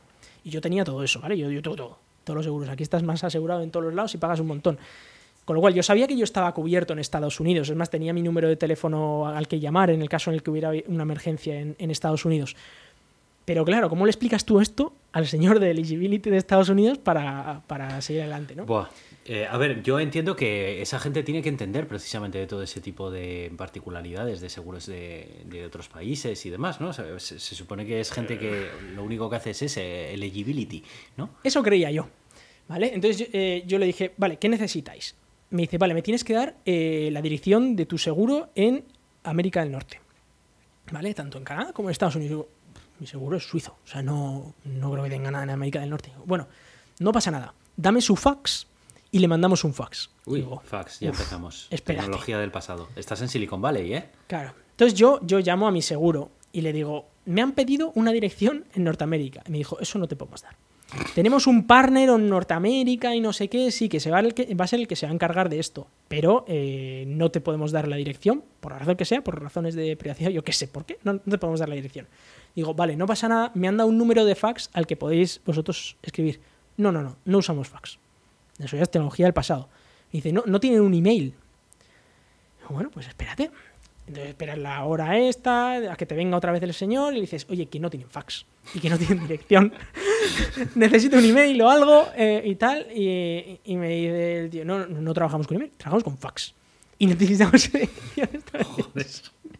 Y yo tenía todo eso, ¿vale? Yo tengo todo, todos los seguros. Aquí estás más asegurado en todos los lados y pagas un montón. Con lo cual, yo sabía que yo estaba cubierto en Estados Unidos. Es más, tenía mi número de teléfono al que llamar en el caso en el que hubiera una emergencia en Estados Unidos. Pero claro, ¿cómo le explicas tú esto al señor de Eligibility de Estados Unidos para seguir adelante, ¿no? Buah. A ver, yo entiendo que esa gente tiene que entender precisamente de todo ese tipo de particularidades de seguros de otros países y demás, ¿no? O sea, se supone que es gente que lo único que hace es ese, eligibility, ¿no? Eso creía yo, ¿vale? Entonces yo le dije, vale, ¿qué necesitáis? Me dice, vale, me tienes que dar la dirección de tu seguro en América del Norte, ¿vale? Tanto en Canadá como en Estados Unidos. Digo, mi seguro es suizo, o sea, no creo que tenga nada en América del Norte. Bueno, no pasa nada, dame su fax y le mandamos un fax. Uy, digo, fax, ya empezamos. Espérate. Tecnología del pasado. Estás en Silicon Valley, ¿eh? Claro. Entonces yo llamo a mi seguro y le digo, me han pedido una dirección en Norteamérica. Y me dijo, eso no te podemos dar. Tenemos un partner en Norteamérica y no sé qué, sí, que va a ser el que se va a encargar de esto, pero no te podemos dar la dirección, por la razón que sea, por razones de privacidad, yo qué sé, ¿por qué? No te podemos dar la dirección. Digo, vale, no pasa nada, me han dado un número de fax al que podéis vosotros escribir. No usamos fax. Eso ya es tecnología del pasado. Me dice, no tienen un email. Digo, bueno, pues espérate. Entonces esperas la hora esta, a que te venga otra vez el señor y le dices, oye, que no tienen fax y que no tienen dirección. Necesito un email o algo y tal. Y me dice el tío, no trabajamos con email, trabajamos con fax. Y necesitamos direcciones.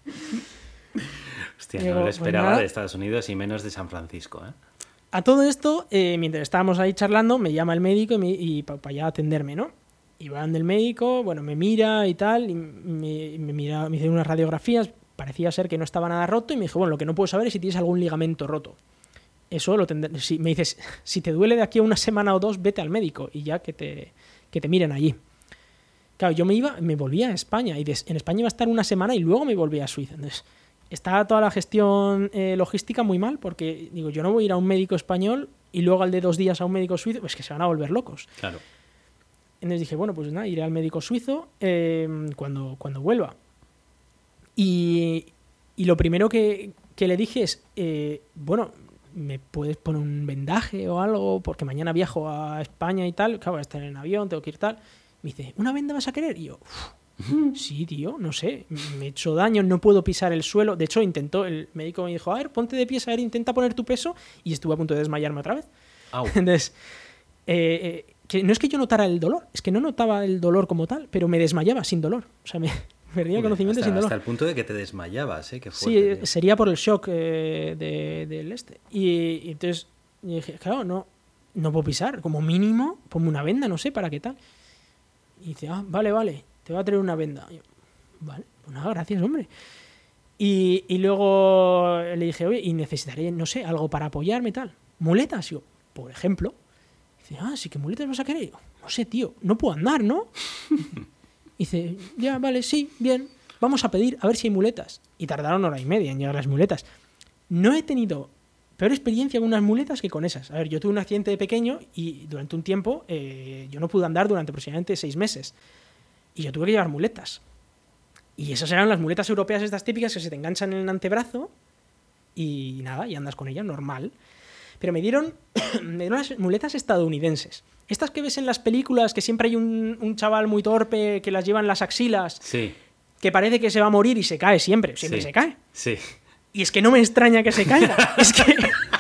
Hostia, no lo esperaba de Estados Unidos y menos de San Francisco, ¿eh? A todo esto, mientras estábamos ahí charlando, me llama el médico y para ya atenderme, ¿no? Y van del médico, bueno, me mira y tal, y me hizo unas radiografías, parecía ser que no estaba nada roto, y me dijo, bueno, lo que no puedo saber es si tienes algún ligamento roto. Eso lo tendré. Si me dices, si te duele de aquí a una semana o dos, vete al médico y ya que te miren allí. Claro, yo me volvía a España, y en España iba a estar una semana y luego me volvía a Suiza. Entonces, estaba toda la gestión logística muy mal, porque digo, yo no voy a ir a un médico español y luego al de 2 días a un médico suizo, pues que se van a volver locos. Claro. Entonces dije, bueno, pues nada, iré al médico suizo cuando vuelva. Y lo primero que le dije es, bueno, ¿me puedes poner un vendaje o algo? Porque mañana viajo a España y tal. Claro, voy a estar en avión, tengo que ir tal. Me dice, ¿una venda vas a querer? Y yo, sí, tío, no sé, me he hecho daño, no puedo pisar el suelo. De hecho, el médico me dijo, a ver, ponte de pies, a ver, intenta poner tu peso. Y estuve a punto de desmayarme otra vez. Au. Entonces, que no es que yo notara el dolor, es que no notaba el dolor como tal, pero me desmayaba sin dolor. O sea, me perdía el conocimiento sin dolor. Hasta el punto de que te desmayabas, ¿eh? Qué fuerte, sí, sería por el shock del este. Y entonces yo dije, claro, no puedo pisar, como mínimo, ponme una venda, no sé, para qué tal. Y dice, vale, te voy a traer una venda. Y yo, vale, pues nada, gracias, hombre. Y luego le dije, oye, y necesitaré, no sé, algo para apoyarme, tal. Muletas, yo, por ejemplo. Dice, sí que muletas vas a querer. Yo, no sé, tío, no puedo andar, ¿no? Dice, ya, vale, sí, bien, vamos a pedir, a ver si hay muletas. Y tardaron 1:30 en llegar las muletas. No he tenido peor experiencia con unas muletas que con esas. A ver, yo tuve un accidente de pequeño y durante un tiempo yo no pude andar durante aproximadamente 6 meses. Y yo tuve que llevar muletas. Y esas eran las muletas europeas estas típicas que se te enganchan en el antebrazo y nada, y andas con ellas normal. Pero me dieron las muletas estadounidenses. Estas que ves en las películas, que siempre hay un chaval muy torpe que las lleva en las axilas, sí, que parece que se va a morir y se cae siempre sí, se cae. Sí. Y es que no me extraña que se caiga. Es que...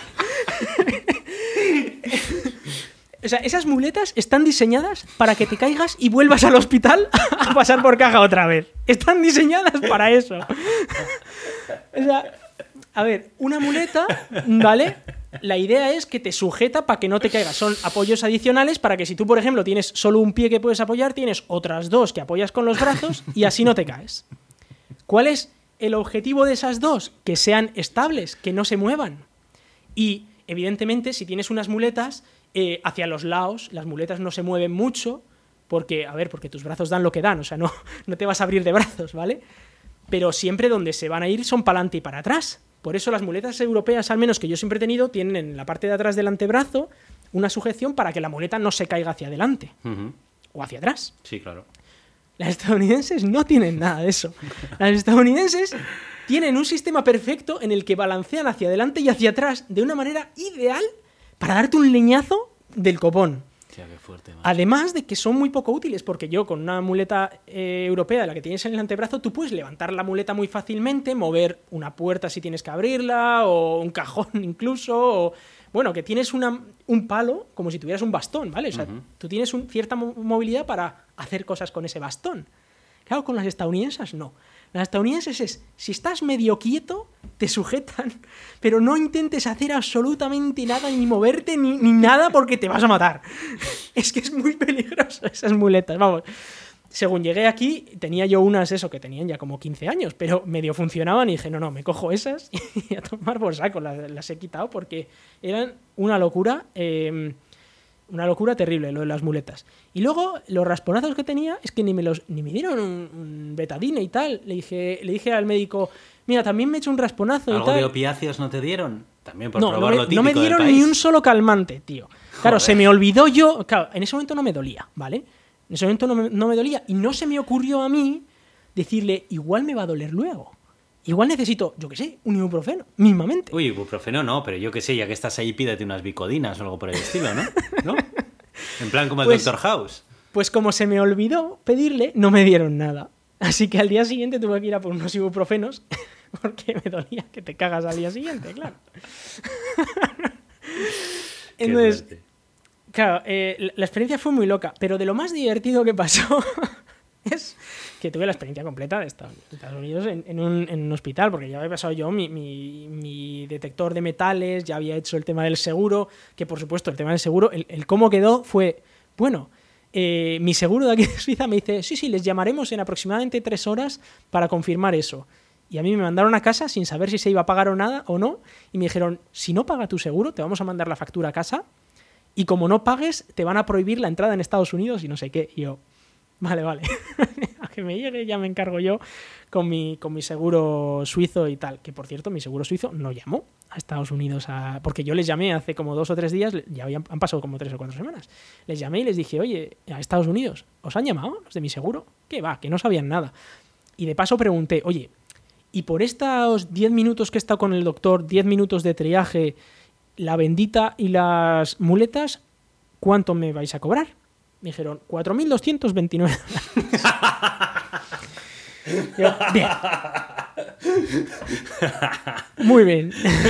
O sea, esas muletas están diseñadas para que te caigas y vuelvas al hospital a pasar por caja otra vez. Están diseñadas para eso. O sea, a ver, una muleta, ¿vale? La idea es que te sujeta para que no te caigas. Son apoyos adicionales para que si tú, por ejemplo, tienes solo un pie que puedes apoyar, tienes otras 2 que apoyas con los brazos y así no te caes. ¿Cuál es el objetivo de esas 2? Que sean estables, que no se muevan. Y, evidentemente, si tienes unas muletas, hacia los lados, las muletas no se mueven mucho porque tus brazos dan lo que dan, o sea, no te vas a abrir de brazos, ¿vale? Pero siempre donde se van a ir son para adelante y para atrás. Por eso las muletas europeas, al menos que yo siempre he tenido, tienen en la parte de atrás del antebrazo una sujeción para que la muleta no se caiga hacia adelante o hacia atrás. Sí, claro. Las estadounidenses no tienen nada de eso. Las estadounidenses tienen un sistema perfecto en el que balancean hacia adelante y hacia atrás de una manera ideal para darte un leñazo del copón. Tía, qué fuerte, man. Además de que son muy poco útiles, porque yo con una muleta europea de la que tienes en el antebrazo, tú puedes levantar la muleta muy fácilmente, mover una puerta si tienes que abrirla, o un cajón incluso, o... Bueno, que tienes un palo como si tuvieras un bastón, ¿vale? O sea, tú tienes cierta movilidad para hacer cosas con ese bastón. Claro, con las estadounidenses no. Las estadounidenses es, si estás medio quieto, te sujetan, pero no intentes hacer absolutamente nada, ni moverte, ni nada, porque te vas a matar. Es que es muy peligroso esas muletas, vamos. Según llegué aquí, tenía yo unas, que tenían ya como 15 años, pero medio funcionaban y dije, no, me cojo esas y a tomar por saco. Las he quitado porque eran una locura terrible lo de las muletas. Y luego, los rasponazos que tenía es que ni me dieron un betadine y tal. Le dije al médico, mira, también me he hecho un rasponazo y tal. ¿Algo de opiáceos no te dieron? También por probar lo típico no me dieron del país. ni un solo calmante, tío. Claro, se me olvidó yo... Claro, en ese momento no me dolía, ¿vale? En ese momento no me dolía y no se me ocurrió a mí decirle, igual me va a doler luego. Igual necesito, yo qué sé, un ibuprofeno, mismamente. Uy, ibuprofeno no, pero yo qué sé, ya que estás ahí, pídete unas Vicodinas o algo por el estilo, ¿no? ¿No? En plan como el Dr. House. Pues como se me olvidó pedirle, no me dieron nada. Así que al día siguiente tuve que ir a por unos ibuprofenos porque me dolía que te cagas al día siguiente, claro. Entonces... Claro, la experiencia fue muy loca, pero de lo más divertido que pasó es que tuve la experiencia completa de Estados Unidos en un hospital, porque ya había pasado yo mi detector de metales, ya había hecho el tema del seguro, que por supuesto el tema del seguro, el cómo quedó fue, bueno, mi seguro de aquí de Suiza me dice, sí, les llamaremos en aproximadamente 3 horas para confirmar eso. Y a mí me mandaron a casa sin saber si se iba a pagar o nada o no, y me dijeron, si no paga tu seguro, te vamos a mandar la factura a casa. Y como no pagues, te van a prohibir la entrada en Estados Unidos y no sé qué. Y yo, vale. A que me llegue ya me encargo yo con mi seguro suizo y tal. Que, por cierto, mi seguro suizo no llamó a Estados Unidos. Porque yo les llamé hace como 2 o 3 días, ya han pasado como 3 o 4 semanas. Les llamé y les dije, oye, a Estados Unidos, ¿os han llamado los de mi seguro? ¿Qué va? Que no sabían nada. Y de paso pregunté, oye, ¿y por estos 10 minutos que he estado con el doctor, 10 minutos de triaje... la bendita y las muletas, ¿cuánto me vais a cobrar? Me dijeron, 4.229. Yo, bien. Muy bien.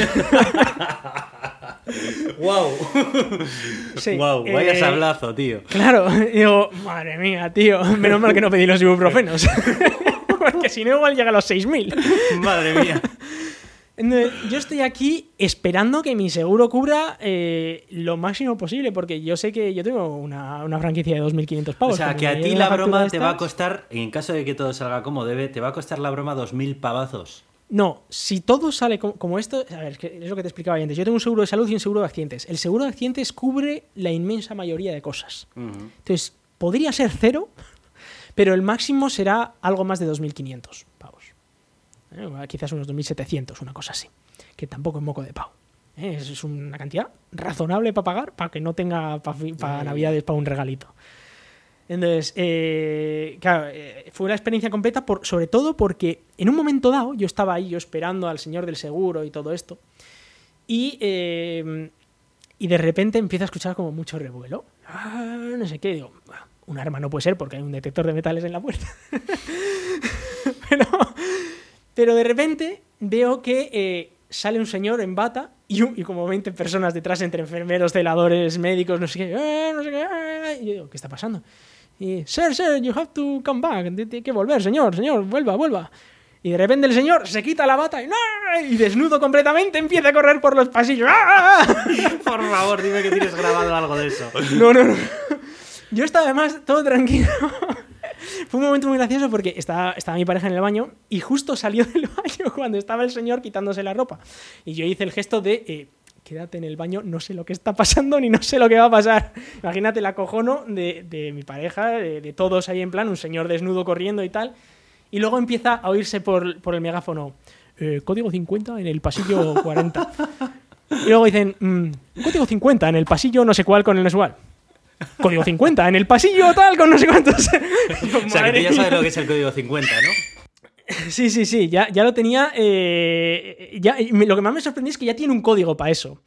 ¡Wow! Sí, ¡Wow! Vaya sablazo, tío. Claro, digo, madre mía, tío. Menos mal que no pedí los ibuprofenos. Porque si no, igual llega a los 6.000. Madre mía. Yo estoy aquí esperando que mi seguro cubra lo máximo posible, porque yo sé que yo tengo una franquicia de 2.500 pavos. O sea, que a ti la broma te va a costar, en caso de que todo salga como debe, te va a costar la broma 2.000 pavazos. No, si todo sale como esto... A ver, es lo que te explicaba antes. Yo tengo un seguro de salud y un seguro de accidentes. El seguro de accidentes cubre la inmensa mayoría de cosas. Entonces, podría ser 0, pero el máximo será algo más de 2.500 pavos. Quizás unos 2.700, una cosa así, que tampoco es moco de pavo. Es una cantidad razonable para pagar, para que no tenga para Navidades para un regalito. Entonces, claro, fue una experiencia completa, sobre todo porque en un momento dado yo estaba ahí, yo esperando al señor del seguro y todo esto, y de repente empiezo a escuchar como mucho revuelo. No sé qué, digo, un arma no puede ser porque hay un detector de metales en la puerta. Pero de repente veo que sale un señor en bata y como 20 personas detrás, entre enfermeros, celadores, médicos, no sé qué, no sé qué. Y yo digo, ¿qué está pasando? Y, sir, you have to come back. Tiene que volver, señor, vuelva. Y de repente el señor se quita la bata y desnudo completamente empieza a correr por los pasillos. Por favor, dime que tienes grabado algo de eso. No. Yo estaba además todo tranquilo. Fue un momento muy gracioso porque estaba mi pareja en el baño y justo salió del baño cuando estaba el señor quitándose la ropa. Y yo hice el gesto de, quédate en el baño, no sé lo que está pasando ni no sé lo que va a pasar. Imagínate el acojono de mi pareja, de todos ahí en plan, un señor desnudo corriendo y tal. Y luego empieza a oírse por el megáfono, código 50 en el pasillo 40. Y luego dicen, código 50 en el pasillo no sé cuál con el no sé cuál. Código 50 en el pasillo tal con no sé cuántos. Yo, o sea, que tú ya sabes lo que es el código 50, ¿no? Sí, ya lo tenía. Lo que más me sorprendió es que ya tiene un código para eso.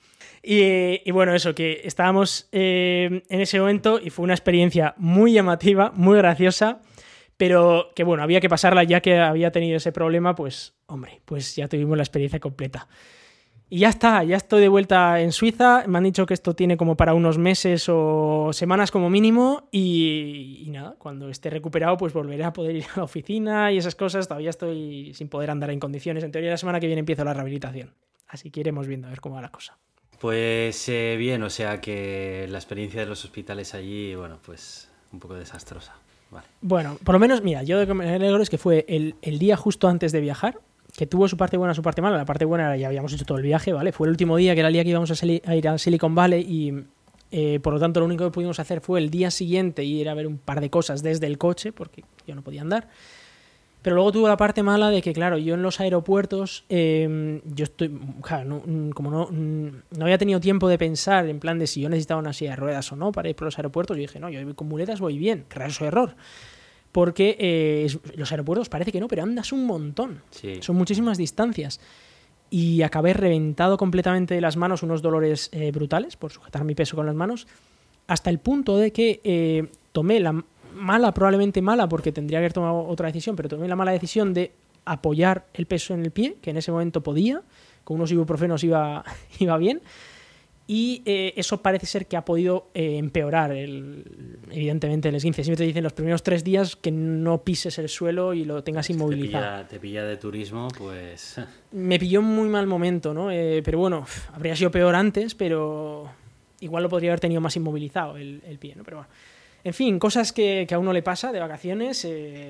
Y bueno, eso, que estábamos en ese momento y fue una experiencia muy llamativa, muy graciosa, pero que bueno, había que pasarla ya que había tenido ese problema, pues hombre, pues ya tuvimos la experiencia completa. Y ya está, ya estoy de vuelta en Suiza, me han dicho que esto tiene como para unos meses o semanas como mínimo y nada, cuando esté recuperado pues volveré a poder ir a la oficina y esas cosas. Todavía estoy sin poder andar en condiciones, en teoría la semana que viene empiezo la rehabilitación, así que iremos viendo a ver cómo va la cosa. Pues bien, o sea que la experiencia de los hospitales allí, bueno, pues un poco desastrosa. Vale. Bueno, por lo menos, mira, yo de que me alegro es que fue el día justo antes de viajar, que tuvo su parte buena, su parte mala. La parte buena era ya habíamos hecho todo el viaje, ¿vale? Fue el último día, que era el día que íbamos a ir a Silicon Valley y por lo tanto lo único que pudimos hacer fue el día siguiente ir a ver un par de cosas desde el coche, porque yo no podía andar. Pero luego tuvo la parte mala de que, claro, yo en los aeropuertos, yo estoy, claro, como no había tenido tiempo de pensar en plan de si yo necesitaba una silla de ruedas o no para ir por los aeropuertos, yo dije, no, yo con muletas voy bien, que era su error. Porque los aeropuertos parece que no, pero andas un montón. Sí. Son muchísimas distancias. Y acabé reventado completamente de las manos, unos dolores brutales por sujetar mi peso con las manos, hasta el punto de que tomé la probablemente mala, porque tendría que haber tomado otra decisión, pero tomé la mala decisión de apoyar el peso en el pie, que en ese momento podía, con unos ibuprofenos iba bien, y eso parece ser que ha podido empeorar evidentemente el esguince. Siempre te dicen los primeros 3 días que no pises el suelo y lo tengas inmovilizado. Te pilla de turismo, pues... Me pilló en muy mal momento, ¿no? Pero bueno, habría sido peor antes, pero igual lo podría haber tenido más inmovilizado el pie, ¿no? Pero bueno. En fin, cosas que a uno le pasa de vacaciones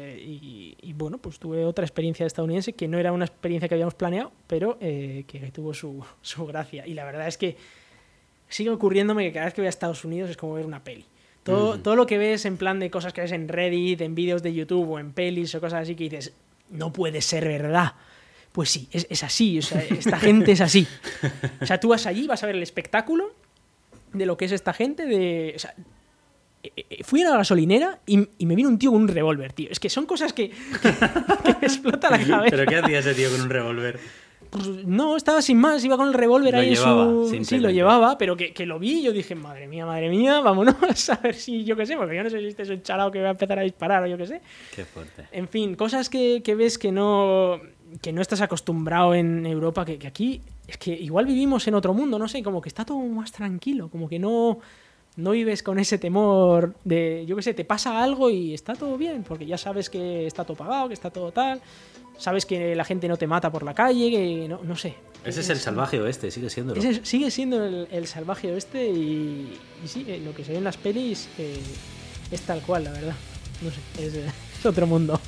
y bueno, pues tuve otra experiencia estadounidense que no era una experiencia que habíamos planeado, pero que tuvo su gracia. Y la verdad es que sigue ocurriéndome que cada vez que voy a Estados Unidos es como ver una peli. Todo lo que ves en plan de cosas que ves en Reddit, en vídeos de YouTube o en pelis o cosas así que dices, no puede ser verdad. Pues sí, es así, o sea, esta gente es así. O sea, tú vas allí, vas a ver el espectáculo de lo que es esta gente, o sea, fui a la gasolinera y me vino un tío con un revólver, tío. Es que son cosas que me explota la cabeza. ¿Pero qué hacía ese tío con un revólver? Pues no, estaba sin más, iba con el revólver ahí llevaba, en su... Sí, lo llevaba, pero que lo vi y yo dije, madre mía, vámonos a ver si, yo qué sé, porque yo no sé si este es un chalao que va a empezar a disparar o yo qué sé. Qué fuerte. En fin, cosas que ves que no estás acostumbrado en Europa, que aquí es que igual vivimos en otro mundo, no sé, como que está todo más tranquilo, como que no vives con ese temor de, yo qué sé, te pasa algo y está todo bien, porque ya sabes que está todo pagado, que está todo tal, sabes que la gente no te mata por la calle, que no sé. Ese es el salvaje oeste, sigue siéndolo. Sigue siendo el salvaje oeste y sí, lo que se ve en las pelis es tal cual, la verdad. No sé, es otro mundo.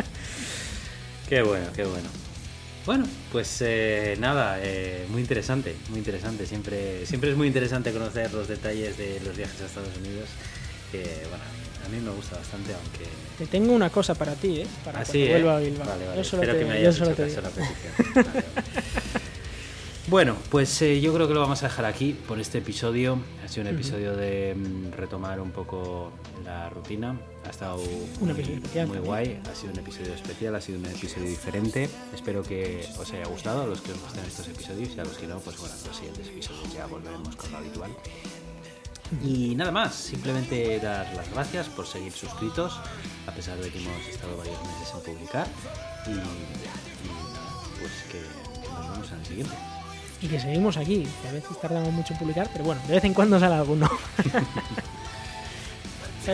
Qué bueno. Bueno, pues nada, muy interesante. Siempre es muy interesante conocer los detalles de los viajes a Estados Unidos. Que bueno, a mí me gusta bastante, aunque... Te tengo una cosa para ti, para cuando vuelva a Bilbao. Vale. Espero que me hayas hecho caso a la petición. Vale. Bueno, pues yo creo que lo vamos a dejar aquí por este episodio. Ha sido un episodio de retomar un poco la rutina. Ha estado muy guay. Ha sido un episodio especial, ha sido un episodio diferente. Espero que os haya gustado, a los que os gusten estos episodios, y a los que no, pues bueno, en los siguientes episodios ya volveremos con lo habitual. Y nada más, simplemente dar las gracias por seguir suscritos, a pesar de que hemos estado varios meses sin publicar. Y pues que nos vemos en el siguiente. Y que seguimos aquí, que a veces tardamos mucho en publicar, pero bueno, de vez en cuando sale alguno. Chao.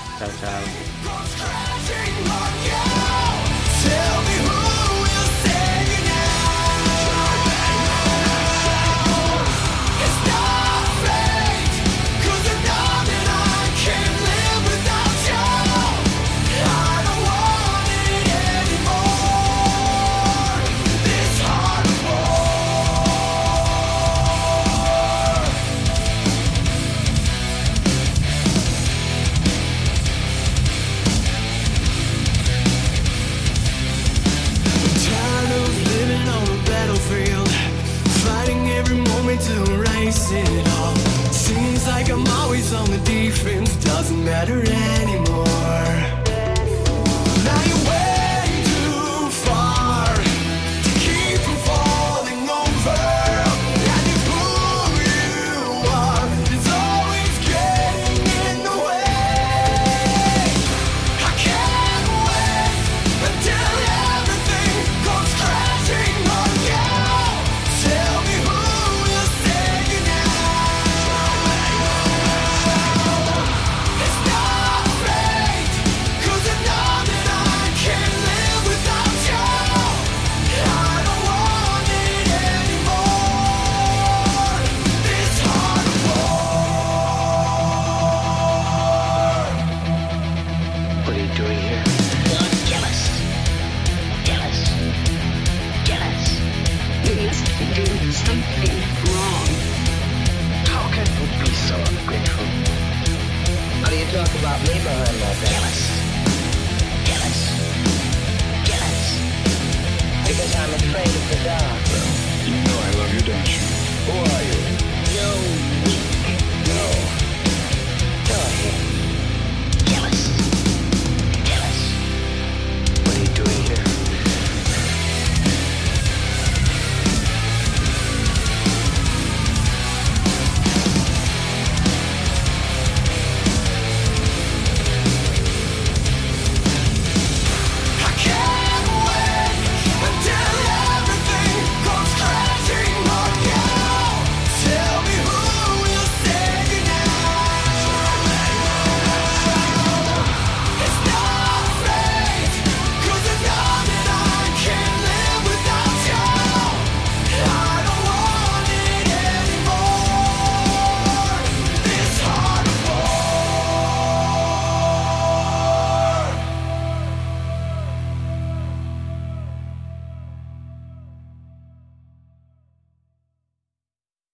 It all seems like I'm always on the defense, doesn't matter anymore. Now you're way too far to keep from falling over, and you pull you about me behind my back? Jealous. Jealous. Jealous. Because I'm afraid of the dark. Well, you know I love you, don't you? Who are you? No.